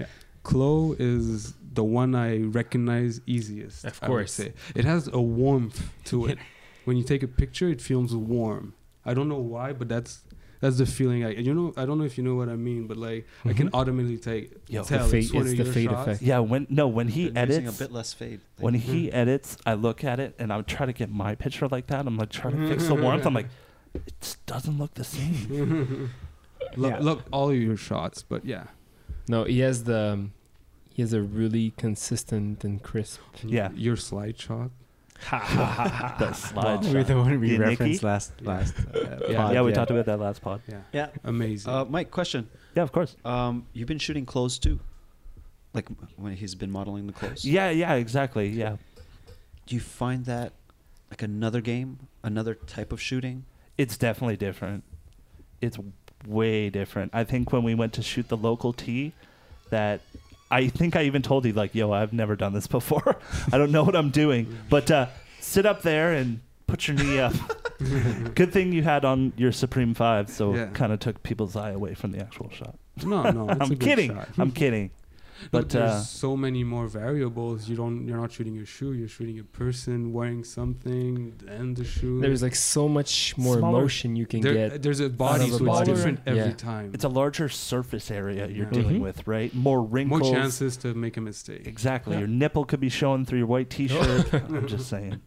Chloe is the one I recognize easiest. Of I would course. say. It has a warmth to it. When you take a picture, it feels warm. I don't know why, but that's that's the feeling. I you know I don't know if you know what I mean, but like I can automatically take Yo, The tell fade- it's one it's of the your fade shots. effect. Yeah, when no, when he Been using edits, a bit less fade. when he edits, I look at it and I'm trying to get my picture like that. I'm like trying to fix the warmth. I'm like, it just doesn't look the same. look, Yeah. look all of your shots, but yeah, No, he has the, um, he has a really consistent and crisp. Yeah. your slide shot. Ha ha ha ha. The slide We're shot. the one we Yeah, referenced Nikki? last last. Uh, Yeah. pod, yeah, we talked about that last pod. Yeah, Yeah. amazing. Uh, Mike, question. Yeah, of course. Um, you've been shooting clothes too, like when he's been modeling the clothes. Yeah, yeah, exactly. Yeah, Do you find that like another game, another type of shooting? it's definitely different. It's way different. I think when we went to shoot the local tee, that I think I even told you like, yo, I've never done this before. I don't know what I'm doing, but uh, sit up there and put your knee up. Good thing you had on your Supreme Five, so Yeah. kind of took people's eye away from the actual shot. No, no, it's a I'm good kidding. shot. I'm kidding. But But there's uh, so many more variables. You don't. You're not shooting a shoe. You're shooting a person wearing something and the shoe. There's like so much more Smaller- emotion you can There- get. There's a body, of a so body. it's different every Yeah. time. it's a larger surface area you're Yeah. dealing Mhm. with, right? More more wrinkles. chances to make a mistake. Exactly. Yeah. Your nipple could be showing through your white T-shirt. I'm just saying.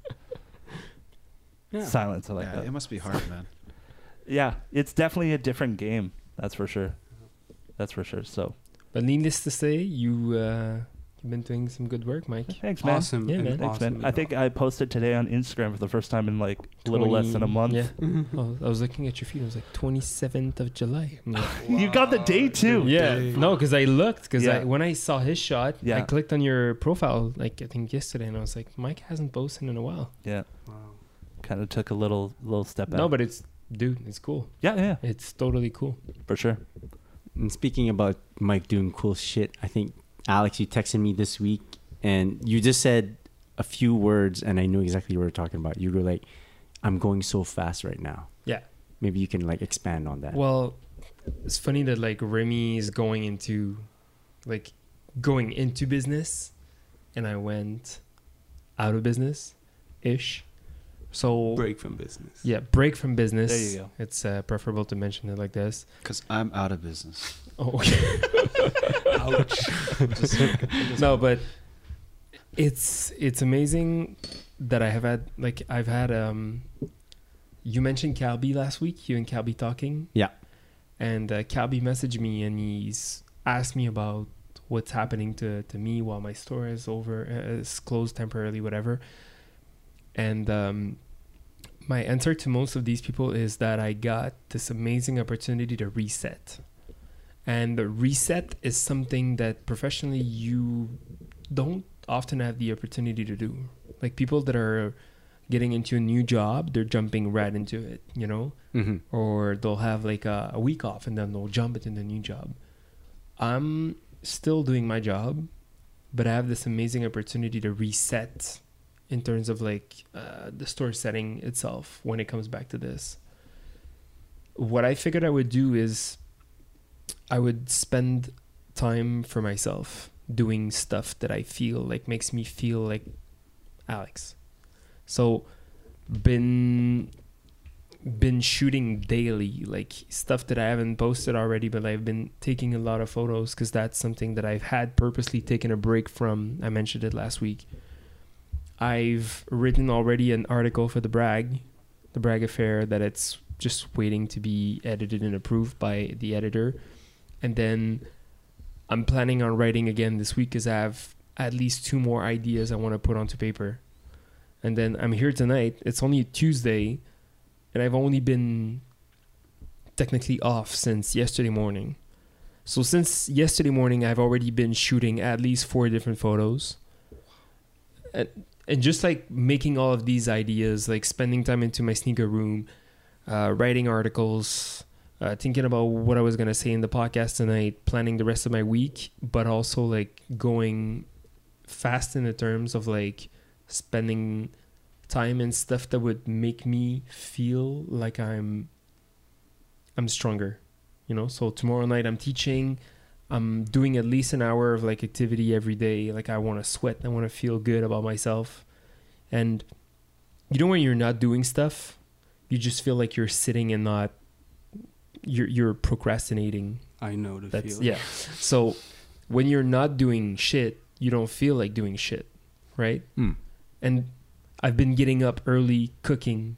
Yeah. Silence. I like yeah, that. it must be hard, man. Yeah, it's definitely a different game. That's for sure. That's for sure. So But needless to say, you uh, you've been doing some good work, Mike. thanks, man. Awesome. Yeah, and man. Thanks, awesome man. I think I posted today on Instagram for the first time in like a little less than a month. Yeah. Oh, I was looking at your feed. It was like twenty-seventh of July. I'm like, You got the day too. yeah. Day. No, because I looked because Yeah. I when I saw his shot, I Yeah. clicked on your profile like I think yesterday, and I was like, Mike hasn't posted in a while. Yeah. Wow. Kind of took a little little step back. No, but it's dude, it's cool. yeah, yeah, It's totally cool. for sure. And speaking about Mike doing cool shit, I think Alex, you texted me this week, and you just said a few words, and I knew exactly what you were talking about. You were like, "I'm going so fast right now." Yeah. Maybe you can like expand on that. Well, it's funny that like Remy is going into like going into business, and I went out of business ish. So Break from business. yeah, break from business. There you go. It's uh, preferable to mention it like this. Because I'm out of business. Oh, okay. Ouch. No, but it's it's amazing that I have had like I've had um. You mentioned Calby last week. You and Calby talking. Yeah. And uh, Calby messaged me and he's asked me about what's happening to, to me while my store is over, uh, is closed temporarily, whatever. And um, my answer to most of these people is that I got this amazing opportunity to reset. And the reset is something that professionally you don't often have the opportunity to do. Like people that are getting into a new job, they're jumping right into it, you know? Mm-hmm. Or they'll have like a, a week off and then they'll jump into the new job. I'm still doing my job, but I have this amazing opportunity to reset in terms of like uh, the store setting itself when it comes back to this. What I figured I would do is I would spend time for myself doing stuff that I feel like makes me feel like Alex. So been been shooting daily, like stuff that I haven't posted already, but I've been taking a lot of photos because that's something that I've had purposely taken a break from. I mentioned it last week. I've written already an article for the Brag, the Brag Affair, that it's just waiting to be edited and approved by the editor. And then I'm planning on writing again this week because I have at least two more ideas I want to put onto paper. And then I'm here tonight. It's only Tuesday, and I've only been technically off since yesterday morning. So since yesterday morning, I've already been shooting at least four different photos. And, and just like making all of these ideas, like spending time into my sneaker room, uh, writing articles, uh, thinking about what I was going to say in the podcast tonight, planning the rest of my week, but also like going fast in the terms of like spending time and stuff that would make me feel like I'm I'm stronger, you know. So tomorrow night I'm teaching. I'm doing at least an hour of like activity every day. Like I want to sweat. I want to feel good about myself. And you know when you're not doing stuff, you just feel like you're sitting and not you're you're procrastinating. I know the That's feeling. yeah. So when you're not doing shit, you don't feel like doing shit, right? Mm. And I've been getting up early, cooking,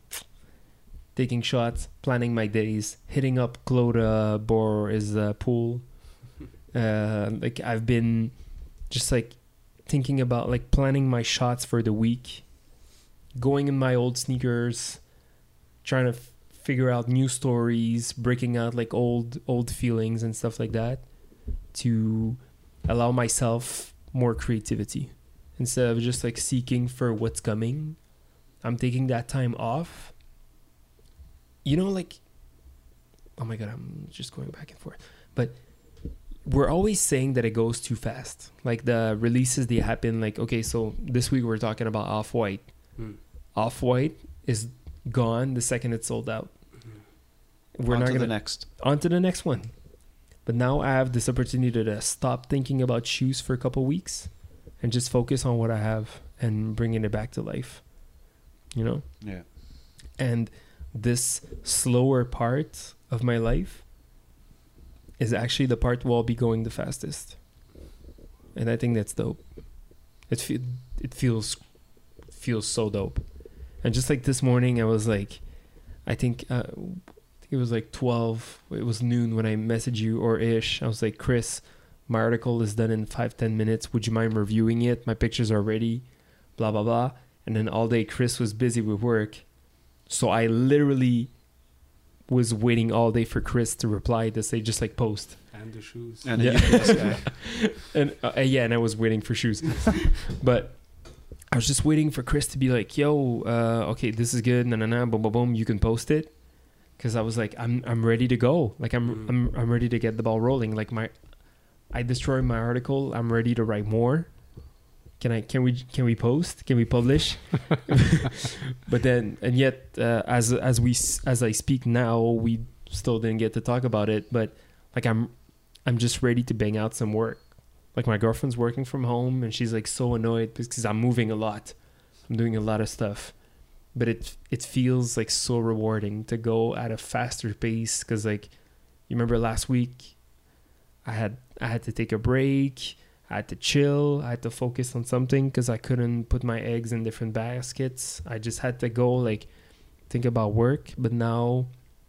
taking shots, planning my days, hitting up Clota Bor's uh, pool. Uh, like I've been just like thinking about like planning my shots for the week, going in my old sneakers, trying to f- figure out new stories, breaking out like old old feelings and stuff like that to allow myself more creativity. Instead of just like seeking for what's coming, I'm taking that time off. You know, like, oh my God, I'm just going back and forth. But we're always saying that it goes too fast. Like the releases, they happen like, okay, so this week we're talking about Off-White. Hmm. Off-White is gone the second it's sold out. We're On not to gonna the next. on to the next one. But now I have this opportunity to stop thinking about shoes for a couple weeks and just focus on what I have and bringing it back to life. You know? Yeah. And this slower part of my life is actually the part where I'll be going the fastest. And I think that's dope. It fe- it feels feels so dope. And just like this morning, I was like, I think uh, it was like twelve. It was noon when I messaged you or ish. I was like, Chris, my article is done in five ten minutes. Would you mind reviewing it? My pictures are ready. Blah blah blah. And then all day, Chris was busy with work, so I literally was waiting all day for Chris to reply to say just like post. And the shoes. And Yeah. the U P S guy. And uh, yeah, and I was waiting for shoes, but I was just waiting for Chris to be like, "Yo, uh, okay, this is good, na na na, boom, boom, boom, you can post it," because I was like, "I'm I'm ready to go. Like I'm Mm. I'm I'm ready to get the ball rolling. Like my, I destroyed my article. I'm ready to write more. Can I? Can we? Can we post? Can we publish?" But then, and yet, uh, as as we s- as I speak now, we still didn't get to talk about it. But like I'm, I'm just ready to bang out some work. Like my girlfriend's working from home and she's like so annoyed because I'm moving a lot. I'm doing a lot of stuff. But it it feels like so rewarding to go at a faster pace cuz like you remember last week I had I had to take a break. I had to chill. I had to focus on something cuz I couldn't put my eggs in different baskets. I just had to go like think about work, but now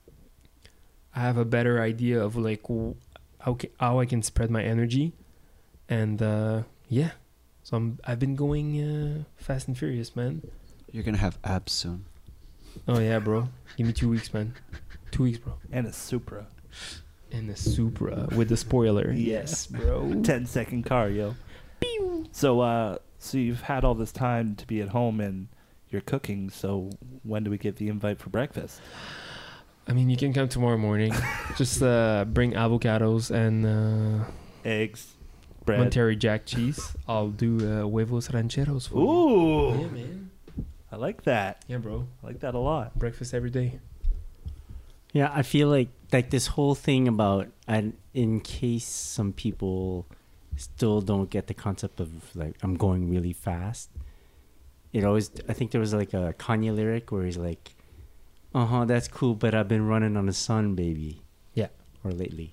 I have a better idea of like w- how ca- how I can spread my energy. And uh, yeah, so I'm I've been going uh, fast and furious, man. You're gonna have abs soon. Oh yeah, bro. Give me two weeks, man. Two weeks, bro. And a Supra. And the Supra with the spoiler. Yeah. Yes, bro. ten second car, yo. So, uh, so you've had all this time to be at home and you're cooking. So when do we get the invite for breakfast? I mean, you can come tomorrow morning. Just uh, bring avocados and uh, Eggs, bread. Monterey Jack cheese. I'll do uh, huevos rancheros for you. Ooh, Yeah, man. I like that. Yeah, bro. I like that a lot. Breakfast every day. Yeah, I feel like like this whole thing about, and in case some people still don't get the concept of like I'm going really fast. It always, I think there was like a Kanye lyric where he's like, "Uh huh, that's cool, but I've been running on the sun, baby." Yeah. Or lately.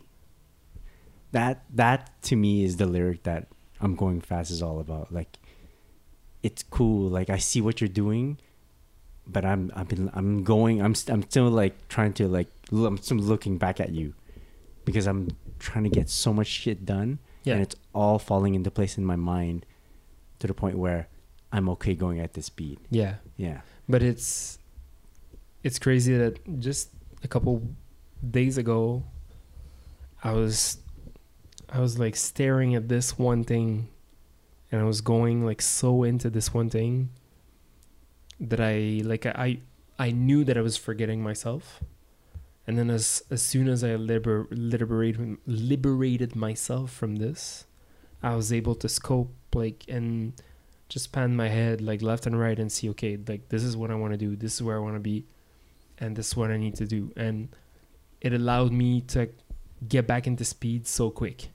That that to me is the lyric that I'm going fast is all about. Like, it's cool. Like I see what you're doing, but I'm I've been I'm going I'm st- I'm still like trying to like l- I'm still looking back at you because I'm trying to get so much shit done, Yeah. and it's all falling into place in my mind to the point where I'm okay going at this speed. Yeah. Yeah. But it's it's crazy that just a couple days ago I was I was like staring at this one thing and I was going like so into this one thing that I like I I knew that I was forgetting myself. And then as as soon as I liber, liberated liberated myself from this, I was able to scope like and just pan my head like left and right and see, okay, like this is what I want to do, this is where I want to be, and this is what I need to do. And it allowed me to get back into speed so quick,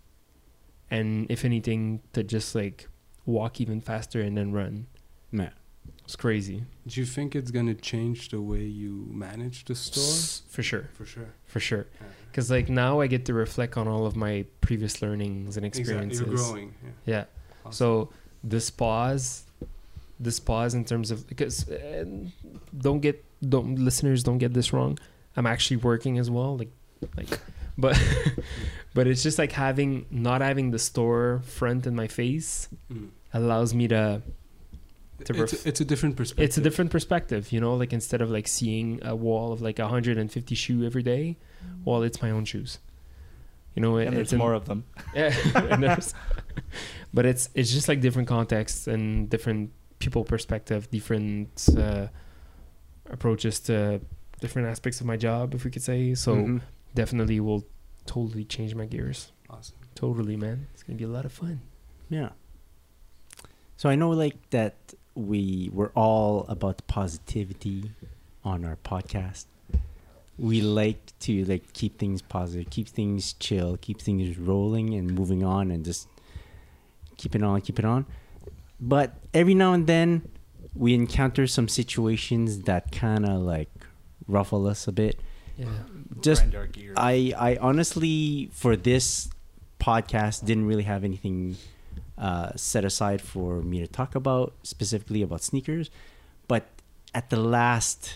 and if anything to just like walk even faster and then run. Yeah. It's crazy. Do you think it's gonna change the way you manage the store? For sure, For sure. for sure. Yeah. Because like now I get to reflect on all of my previous learnings and experiences. Exactly. You're growing. Yeah. Yeah. Awesome. So this pause, this pause in terms of, because uh, don't get don't listeners don't get this wrong. I'm actually working as well, like like, but but it's just like having not having the store front in my face Mm. allows me to. To it's, ref- a, it's a different perspective. It's a different perspective, you know. Like instead of like seeing a wall of like one hundred fifty shoe every day, well, it's my own shoes. You know, And it's there's an- more of them. Yeah, and there's- but it's it's just like different contexts and different people perspective, different uh, approaches to different aspects of my job, if we could say. So Mhm. definitely will totally change my gears. Awesome. Totally, man. It's gonna be a lot of fun. Yeah. So I know like that we we're all about positivity on our podcast. We like to like keep things positive, keep things chill, keep things rolling and moving on, and just keep it on, keep it on. But every now and then, we encounter some situations that kind of like ruffle us a bit. Yeah. Just Grind our gears. I, I honestly, for this podcast, didn't really have anything uh, set aside for me to talk about, specifically about sneakers. But at the last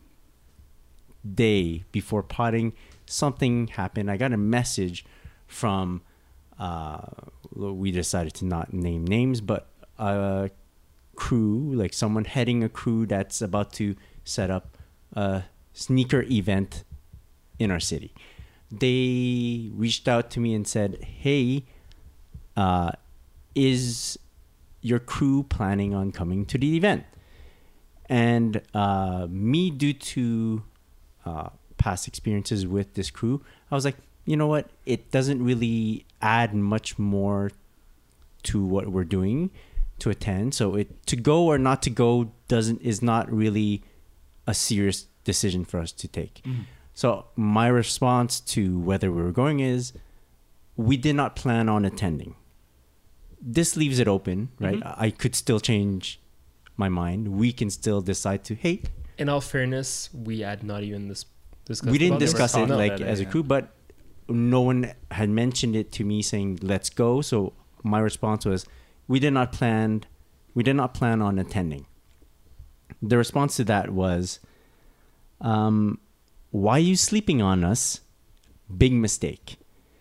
day before potting, something happened. I got a message from, uh, we decided to not name names, but a crew, like someone heading a crew that's about to set up a sneaker event in our city. They reached out to me and said, hey, uh, is your crew planning on coming to the event? And uh, me, due to uh, past experiences with this crew, I was like, you know what? It doesn't really add much more to what we're doing to attend. So it to go or not to go doesn't is not really a serious decision for us to take. Mm. So my response to whether we were going is, we did not plan on attending. This leaves it open, right? Mhm. I could still change my mind. We can still decide to, hey, In all fairness, we had not even this discussed. we didn't about it. discuss Never it talked like about it, as a yeah. crew, but no one had mentioned it to me saying, let's go. So my response was, we did not plan, we did not plan on attending. The response to that was, um, why are you sleeping on us? Big mistake.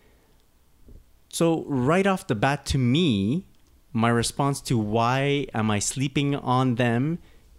So right off the bat, to me, my response to why am I sleeping on them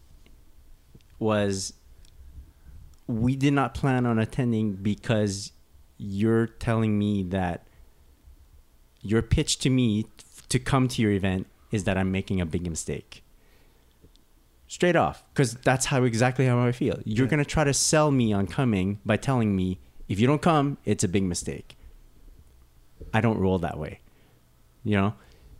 was, we did not plan on attending because you're telling me that your pitch to me to come to your event is that I'm making a big mistake. Straight off, because that's how exactly how I feel. You're Yeah. going to try to sell me on coming by telling me, if you don't come, it's a big mistake. I don't roll that way. You know?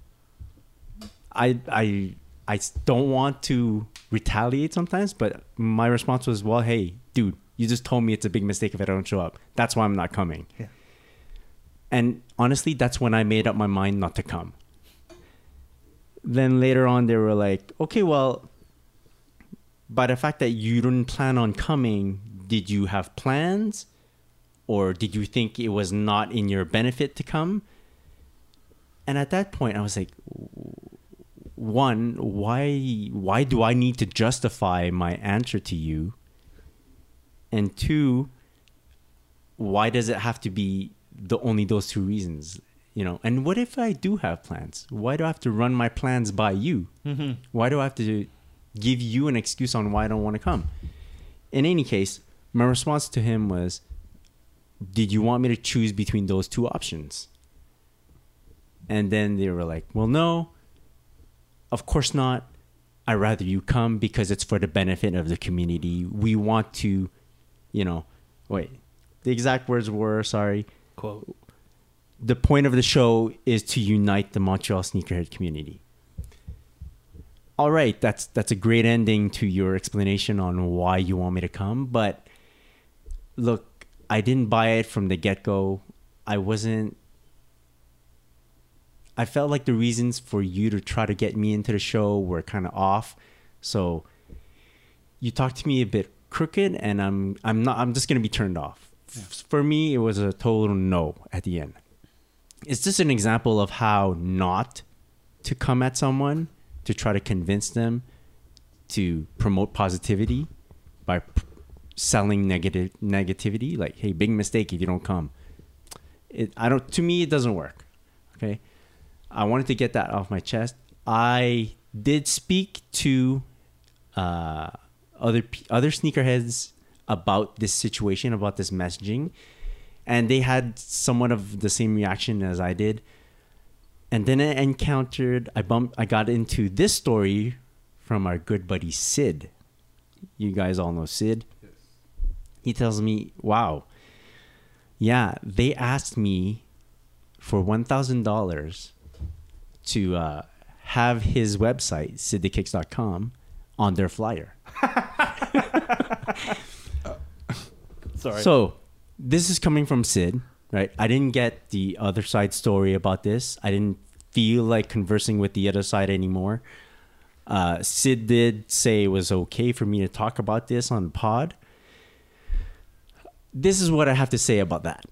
I I I don't want to retaliate sometimes, but my response was, well, hey, dude, you just told me it's a big mistake if I don't show up. That's why I'm not coming. Yeah. And honestly, that's when I made up my mind not to come. Then later on, they were like, okay, well, by the fact that you didn't plan on coming, did you have plans? Or did you think it was not in your benefit to come? And at that point, I was like, one, why why do I need to justify my answer to you? And two, why does it have to be the only those two reasons? You know, and what if I do have plans? Why do I have to run my plans by you? Mm-hmm. Why do I have to give you an excuse on why I don't want to come? In any case, my response to him was, did you want me to choose between those two options? And then they were like, well, no, of course not. I'd rather you come because it's for the benefit of the community. We want to, you know, wait, the exact words were, sorry, Quote. the point of the show is to unite the Montreal sneakerhead community. All right, that's that's a great ending to your explanation on why you want me to come. But look, I didn't buy it from the get-go. I wasn't... I felt like the reasons for you to try to get me into the show were kind of off. So you talked to me a bit crooked, and I'm I'm not I'm just gonna be turned off. Yeah. For me, it was a total no at the end. It's just an example of how not to come at someone to try to convince them to promote positivity by p- selling negative negativity. Like, hey, big mistake if you don't come. It I don't. To me, it doesn't work. Okay, I wanted to get that off my chest. I did speak to uh, other p- other sneakerheads about this situation, about this messaging, and they had somewhat of the same reaction as I did. And then I encountered, I bumped, I got into this story from our good buddy Sid. You guys all know Sid. Yes. He tells me, wow, yeah, they asked me for one thousand dollars to uh, have his website, sid the kicks dot com, on their flyer. Sorry. So, this is coming from Sid, right? I didn't get the other side story about this. I didn't feel like conversing with the other side anymore. Uh, Sid did say it was okay for me to talk about this on pod. This is what I have to say about that.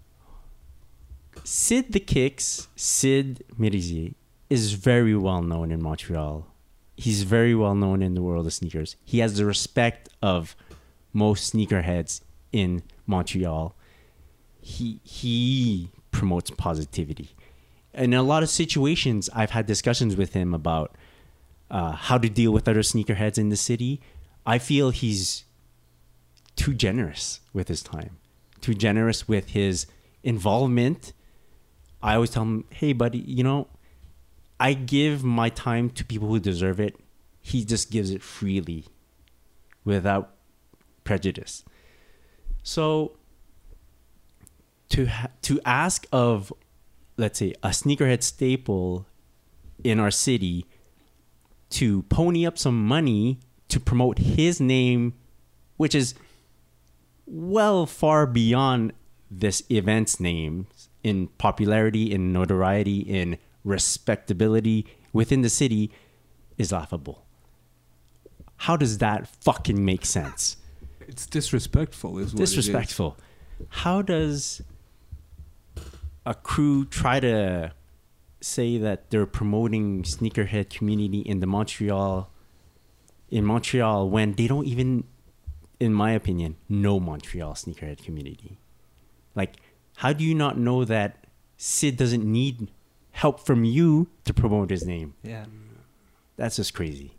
Sid the Kicks, Sid Merisier, is very well known in Montreal. He's very well known in the world of sneakers. He has the respect of most sneakerheads in Montreal. He he promotes positivity. In a lot of situations, I've had discussions with him about uh, how to deal with other sneakerheads in the city. I feel he's too generous with his time, too generous with his involvement. I always tell him, hey, buddy, you know, I give my time to people who deserve it. He just gives it freely without prejudice. So to ha- to ask of, let's say, a sneakerhead staple in our city to pony up some money to promote his name, which is well far beyond this event's name in popularity, in notoriety, in respectability within the city, is laughable. How does that fucking make sense? It's disrespectful, is what Disrespectful. How does a crew try to say that they're promoting sneakerhead community in the Montreal in Montreal when they don't even, in my opinion, know Montreal sneakerhead community? Like, how do you not know that Sid doesn't need help from you to promote his name? Yeah. That's just crazy.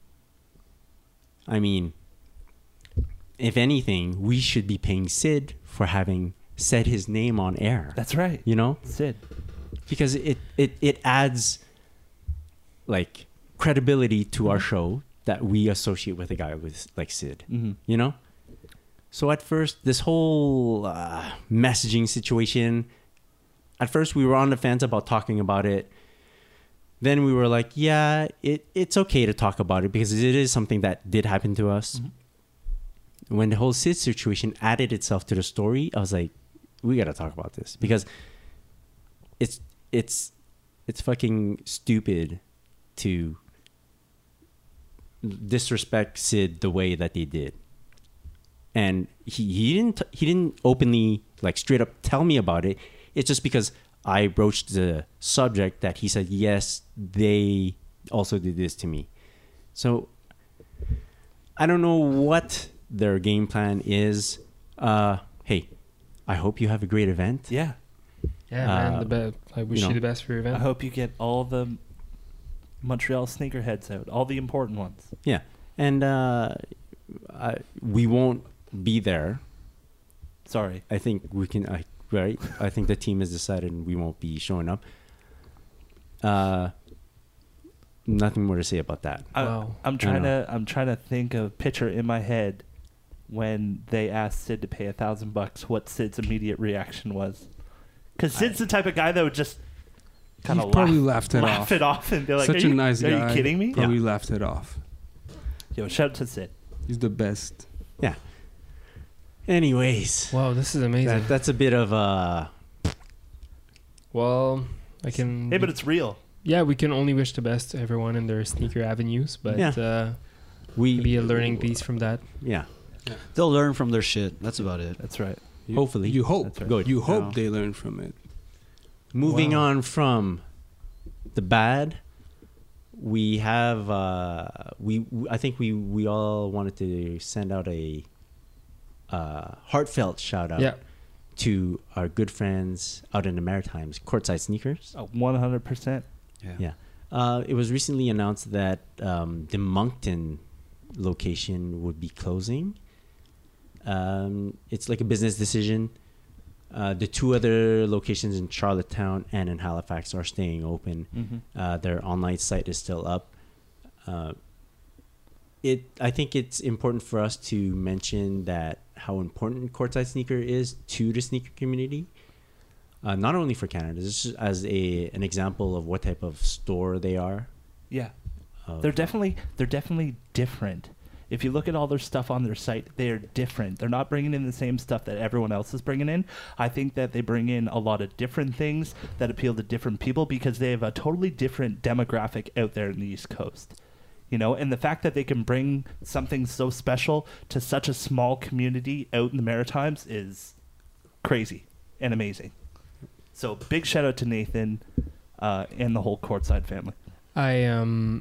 I mean, if anything, we should be paying Sid for having said his name on air. That's right. You know? Sid. Because it, it, it adds, like, credibility to our show that we associate with a guy with like Sid. Mm-hmm. You know? So at first, this whole uh, messaging situation, at first we were on the fence about talking about it. Then we were like, yeah, it, it's okay to talk about it because it is something that did happen to us. Mm-hmm. When the whole Sid situation added itself to the story, I was like, we got to talk about this because it's it's it's fucking stupid to disrespect Sid the way that they did. And he, he didn't he didn't openly, like, straight up tell me about it. It's just because I broached the subject that he said, yes, they also did this to me. So I don't know what their game plan is. Uh, hey, I hope you have a great event. Yeah. Yeah, man. Uh, The be- I wish you you, know, the best for your event. I hope you get all the Montreal sneakerheads out, all the important ones. Yeah. And uh, I, we won't be there. Sorry. I think we can, I, right? I think the team has decided we won't be showing up. Uh, nothing more to say about that. I, Wow. I'm trying to I'm trying to think of a picture in my head when they asked Sid to pay a thousand bucks. What Sid's immediate reaction was, because Sid's the type of guy that would just kind He of probably laugh, laughed it laugh off. it off and be like, Such are a you, nice are guy. you kidding me? Probably laughed it off. Yo, shout out to Sid. He's the best. Yeah. Anyways, Wow, this is amazing. that, that's a bit of uh well, I can. Hey, but it's real. yeah, we can only wish the best to everyone in their sneaker avenues, but Yeah. uh, we maybe a learning piece from that. Yeah. They'll learn from their shit. That's about it. That's right. You- Hopefully. You hope. That's right. Good. You hope Yeah. they learn from it. Moving Wow. on from the bad, we have uh we I think we we all wanted to send out a uh heartfelt shout out Yeah. to our good friends out in the Maritimes, Courtside Sneakers. Oh, one hundred percent. Yeah. Yeah. Uh, it was recently announced that um, the Moncton location would be closing. Um, it's like a business decision. Uh, the two other locations in Charlottetown and in Halifax are staying open. Mm-hmm. Uh, their online site is still up. Uh, it. I think it's important for us to mention that how important Courtside Sneaker is to the sneaker community. Uh, not only for Canada, this is as a an example of what type of store they are. Yeah. Of- They're definitely they're definitely different. If you look at all their stuff on their site, they're different. They're not bringing in the same stuff that everyone else is bringing in. I think that they bring in a lot of different things that appeal to different people because they have a totally different demographic out there in the East Coast. You know, and the fact that they can bring something so special to such a small community out in the Maritimes is crazy and amazing. So big shout out to Nathan uh, and the whole Courtside family. I um,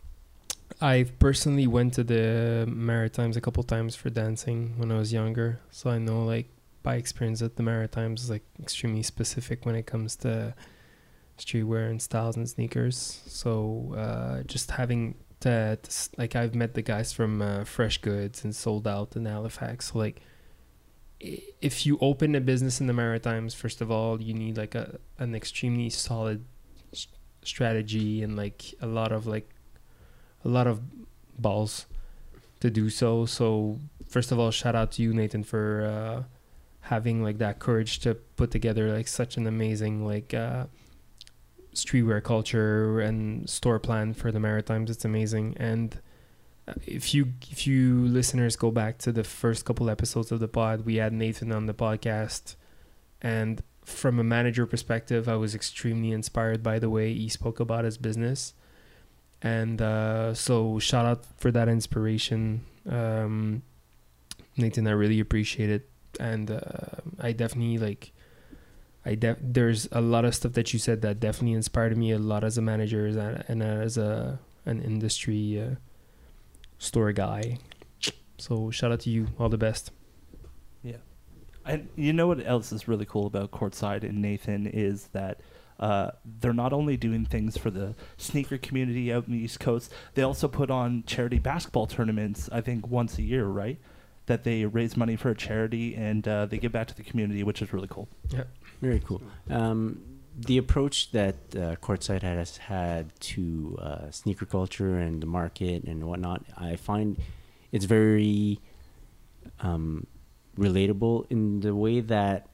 I personally went to the Maritimes a couple times for dancing when I was younger, so I know, like, by experience that the Maritimes is like extremely specific when it comes to streetwear and styles and sneakers. So uh, just having to, to s- like I've met the guys from uh, Fresh Goods and Sold Out in Halifax. So, like, i- if you open a business in the Maritimes, first of all, you need like a an extremely solid s- strategy and like a lot of like a lot of balls to do so. So first of all, shout out to you, Nathan, for uh, having like that courage to put together like such an amazing like uh, streetwear culture and store plan for the Maritimes. It's amazing. And uh, if you if you listeners go back to the first couple episodes of the pod, we had Nathan on the podcast, and from a manager perspective, I was extremely inspired by the way he spoke about his business. And uh, so shout out for that inspiration, um, Nathan. I really appreciate it. And uh, I definitely like I def- there's a lot of stuff that you said that definitely inspired me a lot as a manager and, and as a an industry uh, store guy. So shout out to you. All the best. Yeah. And you know what else is really cool about Courtside and Nathan is that uh, they're not only doing things for the sneaker community out in the East Coast, they also put on charity basketball tournaments, I think once a year, right? That they raise money for a charity and uh, they give back to the community, which is really cool. Yeah. Very cool. Um, the approach that uh, Courtside has had to uh, sneaker culture and the market and whatnot, I find it's very um, relatable in the way that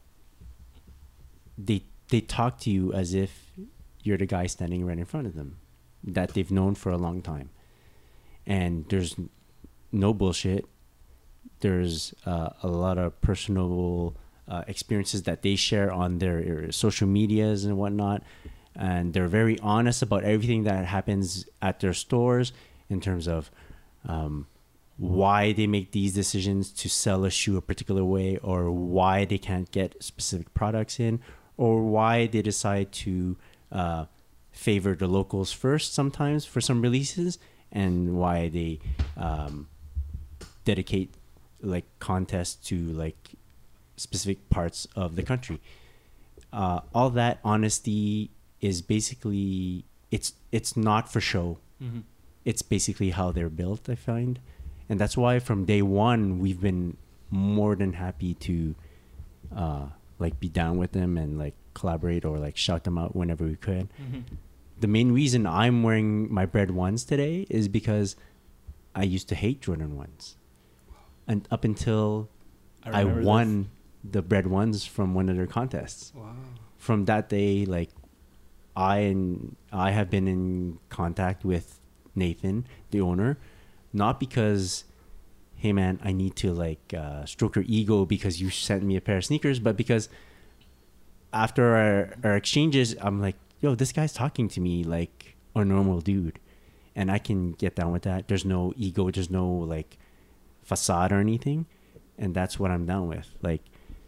they they talk to you as if you're the guy standing right in front of them that they've known for a long time. And there's no bullshit. There's uh, a lot of personal uh, experiences that they share on their social medias and whatnot. And they're very honest about everything that happens at their stores in terms of um, why they make these decisions to sell a shoe a particular way, or why they can't get specific products in, or why they decide to uh, favor the locals first sometimes for some releases, and why they um, dedicate like contests to like specific parts of the country. Uh, all that honesty is basically it's it's not for show. Mm-hmm. It's basically how they're built, I find, and that's why from day one we've been more than happy to uh, like be down with them and like collaborate or like shout them out whenever we could. Mm-hmm. The main reason I'm wearing my Bread Ones today is because I used to hate Jordan Ones, and up until I, remember won the Bread Ones from one of their contests. Wow. From that day, like I and I have been in contact with Nathan, the owner, not because, hey man, I need to like uh, stroke your ego because you sent me a pair of sneakers, but because after our, our exchanges, I'm like, yo, this guy's talking to me like a normal dude, and I can get down with that. There's no ego, there's no like facade or anything, and that's what I'm down with. Like,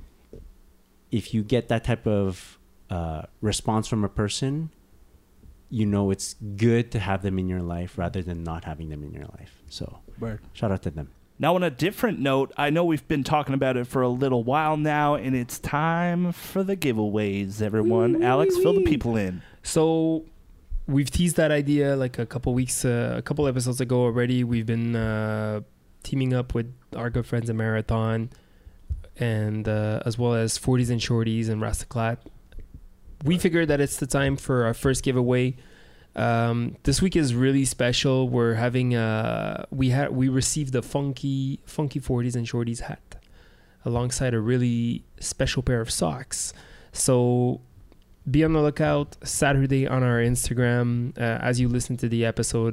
if you get that type of uh, response from a person, you know it's good to have them in your life rather than not having them in your life. So, Word. shout out to them. Now, on a different note, I know we've been talking about it for a little while now, and it's time for the giveaways, everyone. Wee, wee, Alex, wee, fill the wee. people in. So we've teased that idea like a couple weeks, uh, a couple episodes ago already. We've been uh, teaming up with our good friends at Marathon, and uh, as well as forties and Shorties and Rastaclat. We figured that it's the time for our first giveaway. Um, this week is really special. We're having uh we had we received a funky funky forties and Shorties hat alongside a really special pair of socks. So be on the lookout Saturday on our Instagram. Uh, as you listen to the episode,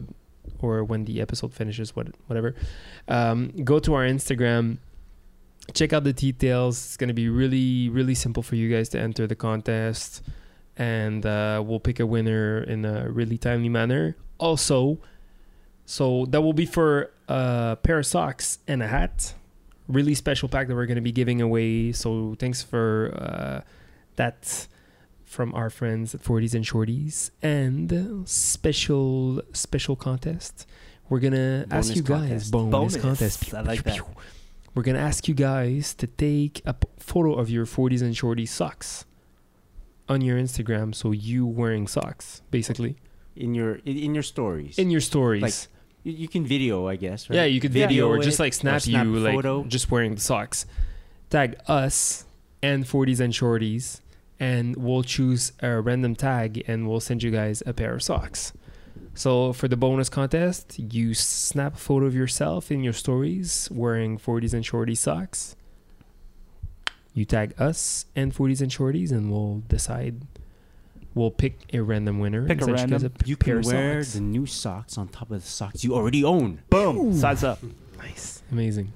or when the episode finishes, what whatever. Um, go to our Instagram. Check out the details. It's going to be really, really simple for you guys to enter the contest. And uh, we'll pick a winner in a really timely manner. Also, so that will be for a pair of socks and a hat. Really special pack that we're going to be giving away. So thanks for uh, that from our friends at forties and Shorties. And special, special contest. We're going to ask you guys. contest. Bonus, Bonus. contest. I like that. We're going to ask you guys to take a p- photo of your forties and Shorties socks on your Instagram. So you wearing socks, basically. In your in, in your stories. In your stories. Like, you, you can video, I guess, right? Yeah, you could video, or just it, like snap, or snap you a like photo. just wearing the socks. Tag us and forties and Shorties, and we'll choose a random tag and we'll send you guys a pair of socks. So for the bonus contest, you snap a photo of yourself in your stories wearing forties and Shorties socks. You tag us and forties and Shorties, and we'll decide. We'll pick a random winner. Pick and a send you guys random. a p- You pair can of wear socks. the new socks on top of the socks you already own. Boom. Size up. Nice, amazing.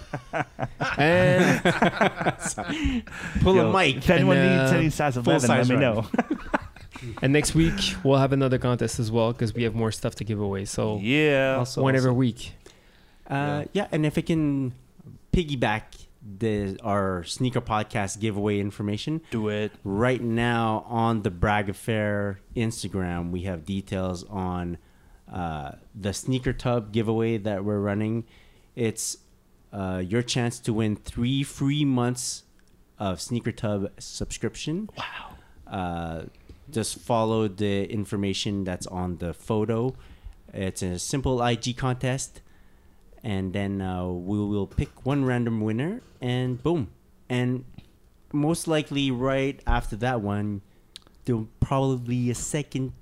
And Pull Yo, a mic. If anyone And, uh, needs any size full eleven, let size me run. know. and next week we'll have another contest as well because we have more stuff to give away. So yeah. Also, one every also- week. Uh, yeah, and if it can piggyback the our sneaker podcast giveaway information, Do it. right now on the Bragg Affair Instagram, we have details on uh, the sneaker tub giveaway that we're running. It's uh, your chance to win three free months of sneaker tub subscription. Wow. Uh, just follow the information that's on the photo. It's a simple I G contest. And then uh, we will pick one random winner, and boom. And most likely, right after that one, there'll probably be a second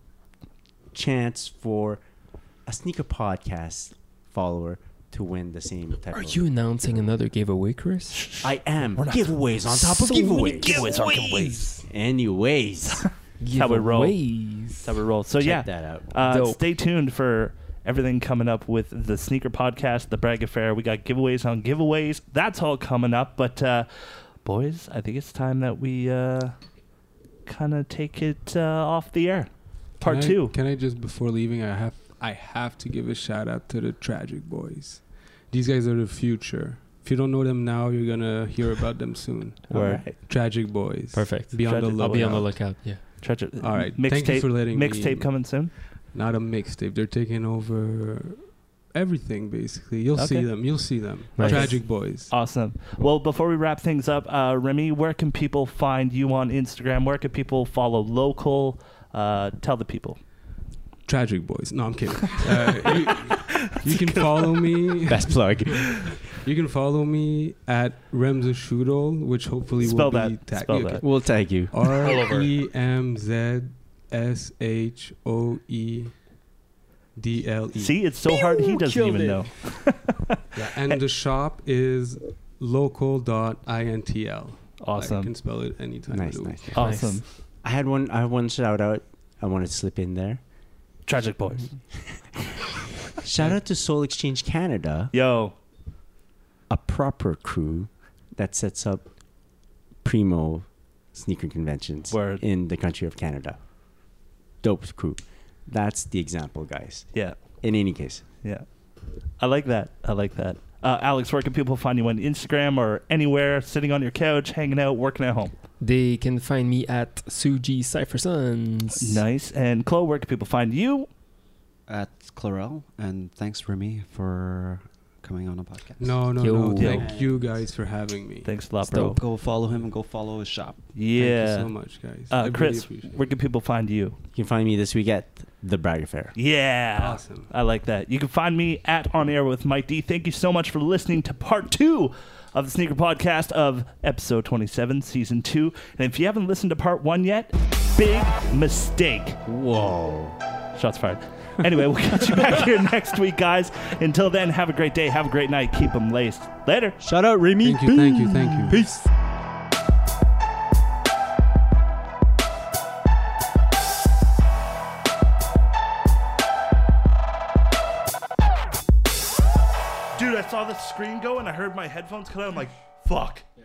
chance for a sneaker podcast follower to win the same type Are of. you announcing another giveaway, Chris? I am. We're not- Giveaways on top of So many giveaways. Giveaways are giveaways. Anyways, how we roll. Giveaways. That's how we roll. So check yeah, that out. uh, Dope. stay tuned for everything coming up with the sneaker podcast, the Bragg Affair. We got giveaways on giveaways. That's all coming up. But uh, boys, I think it's time that we uh, kind of take it uh, off the air. Part Can I- two. Can I just before leaving? I have I have to give a shout out to the Tragic Boys. These guys are the future. If you don't know them now, you're gonna hear about them soon. All Word. right. Tragic Boys. Perfect. Be on the Tragic- lookout. I'll be on the lookout. Yeah. Treasure. All right. Mixtape. Thank you for letting me- Mixtape coming soon. Not a mixtape. They're taking over everything basically. You'll see Okay. them. You'll see them. Nice. Tragic Boys. Awesome. Well, before we wrap things up, uh, Remy, where can people find you on Instagram? Where can people follow local? Uh, tell the people. Tragic Boys. No, I'm kidding. Uh, you, you can follow me. Best plug. You can follow me at Remza Shudol, which hopefully Spell will be that. tagged. Spell that. We'll tag you. R E M Z S H O E D L E. See, it's so hard he doesn't Killed even it. know. Yeah, and the shop is local dot intl. I Awesome. can spell it anytime. Nice, I do. nice. Awesome. I had one. I had one shout out. I wanted to slip in there. Tragic Boys. Shout out to Soul Exchange Canada, Yo. a proper crew that sets up primo sneaker conventions Word. in the country of Canada. Dope crew. That's the example, guys. Yeah. In any case, Yeah. I like that. I like that. Uh, Alex, where can people find you on Instagram or anywhere, sitting on your couch, hanging out, working at home? They can find me at Suji Cypher Sons. Nice. And Chloe, where can people find you? At Clarel, and thanks Remy for coming on the podcast. No, no, Yo. no. Yo. Thank you guys for having me. Thanks a lot, It's bro. dope. Go follow him and go follow his shop. Yeah. Thank you so much, guys. I Uh, really Chris, appreciate where it. can people find you? you can find me this week at the Bragg Affair. Yeah. Awesome. I like that. You can find me at On Air with Mike D. Thank you so much for listening to part two of the Sneaker Podcast of episode twenty-seven, season two. And if you haven't listened to part one yet, big mistake. Whoa. Shots fired. Anyway, we'll catch you back here next week, guys. Until then, have a great day. Have a great night. Keep them laced. Later. Shout out Remy. Thank you, thank you, thank you. Peace. saw the screen go and I heard my headphones cut out. I'm like, fuck.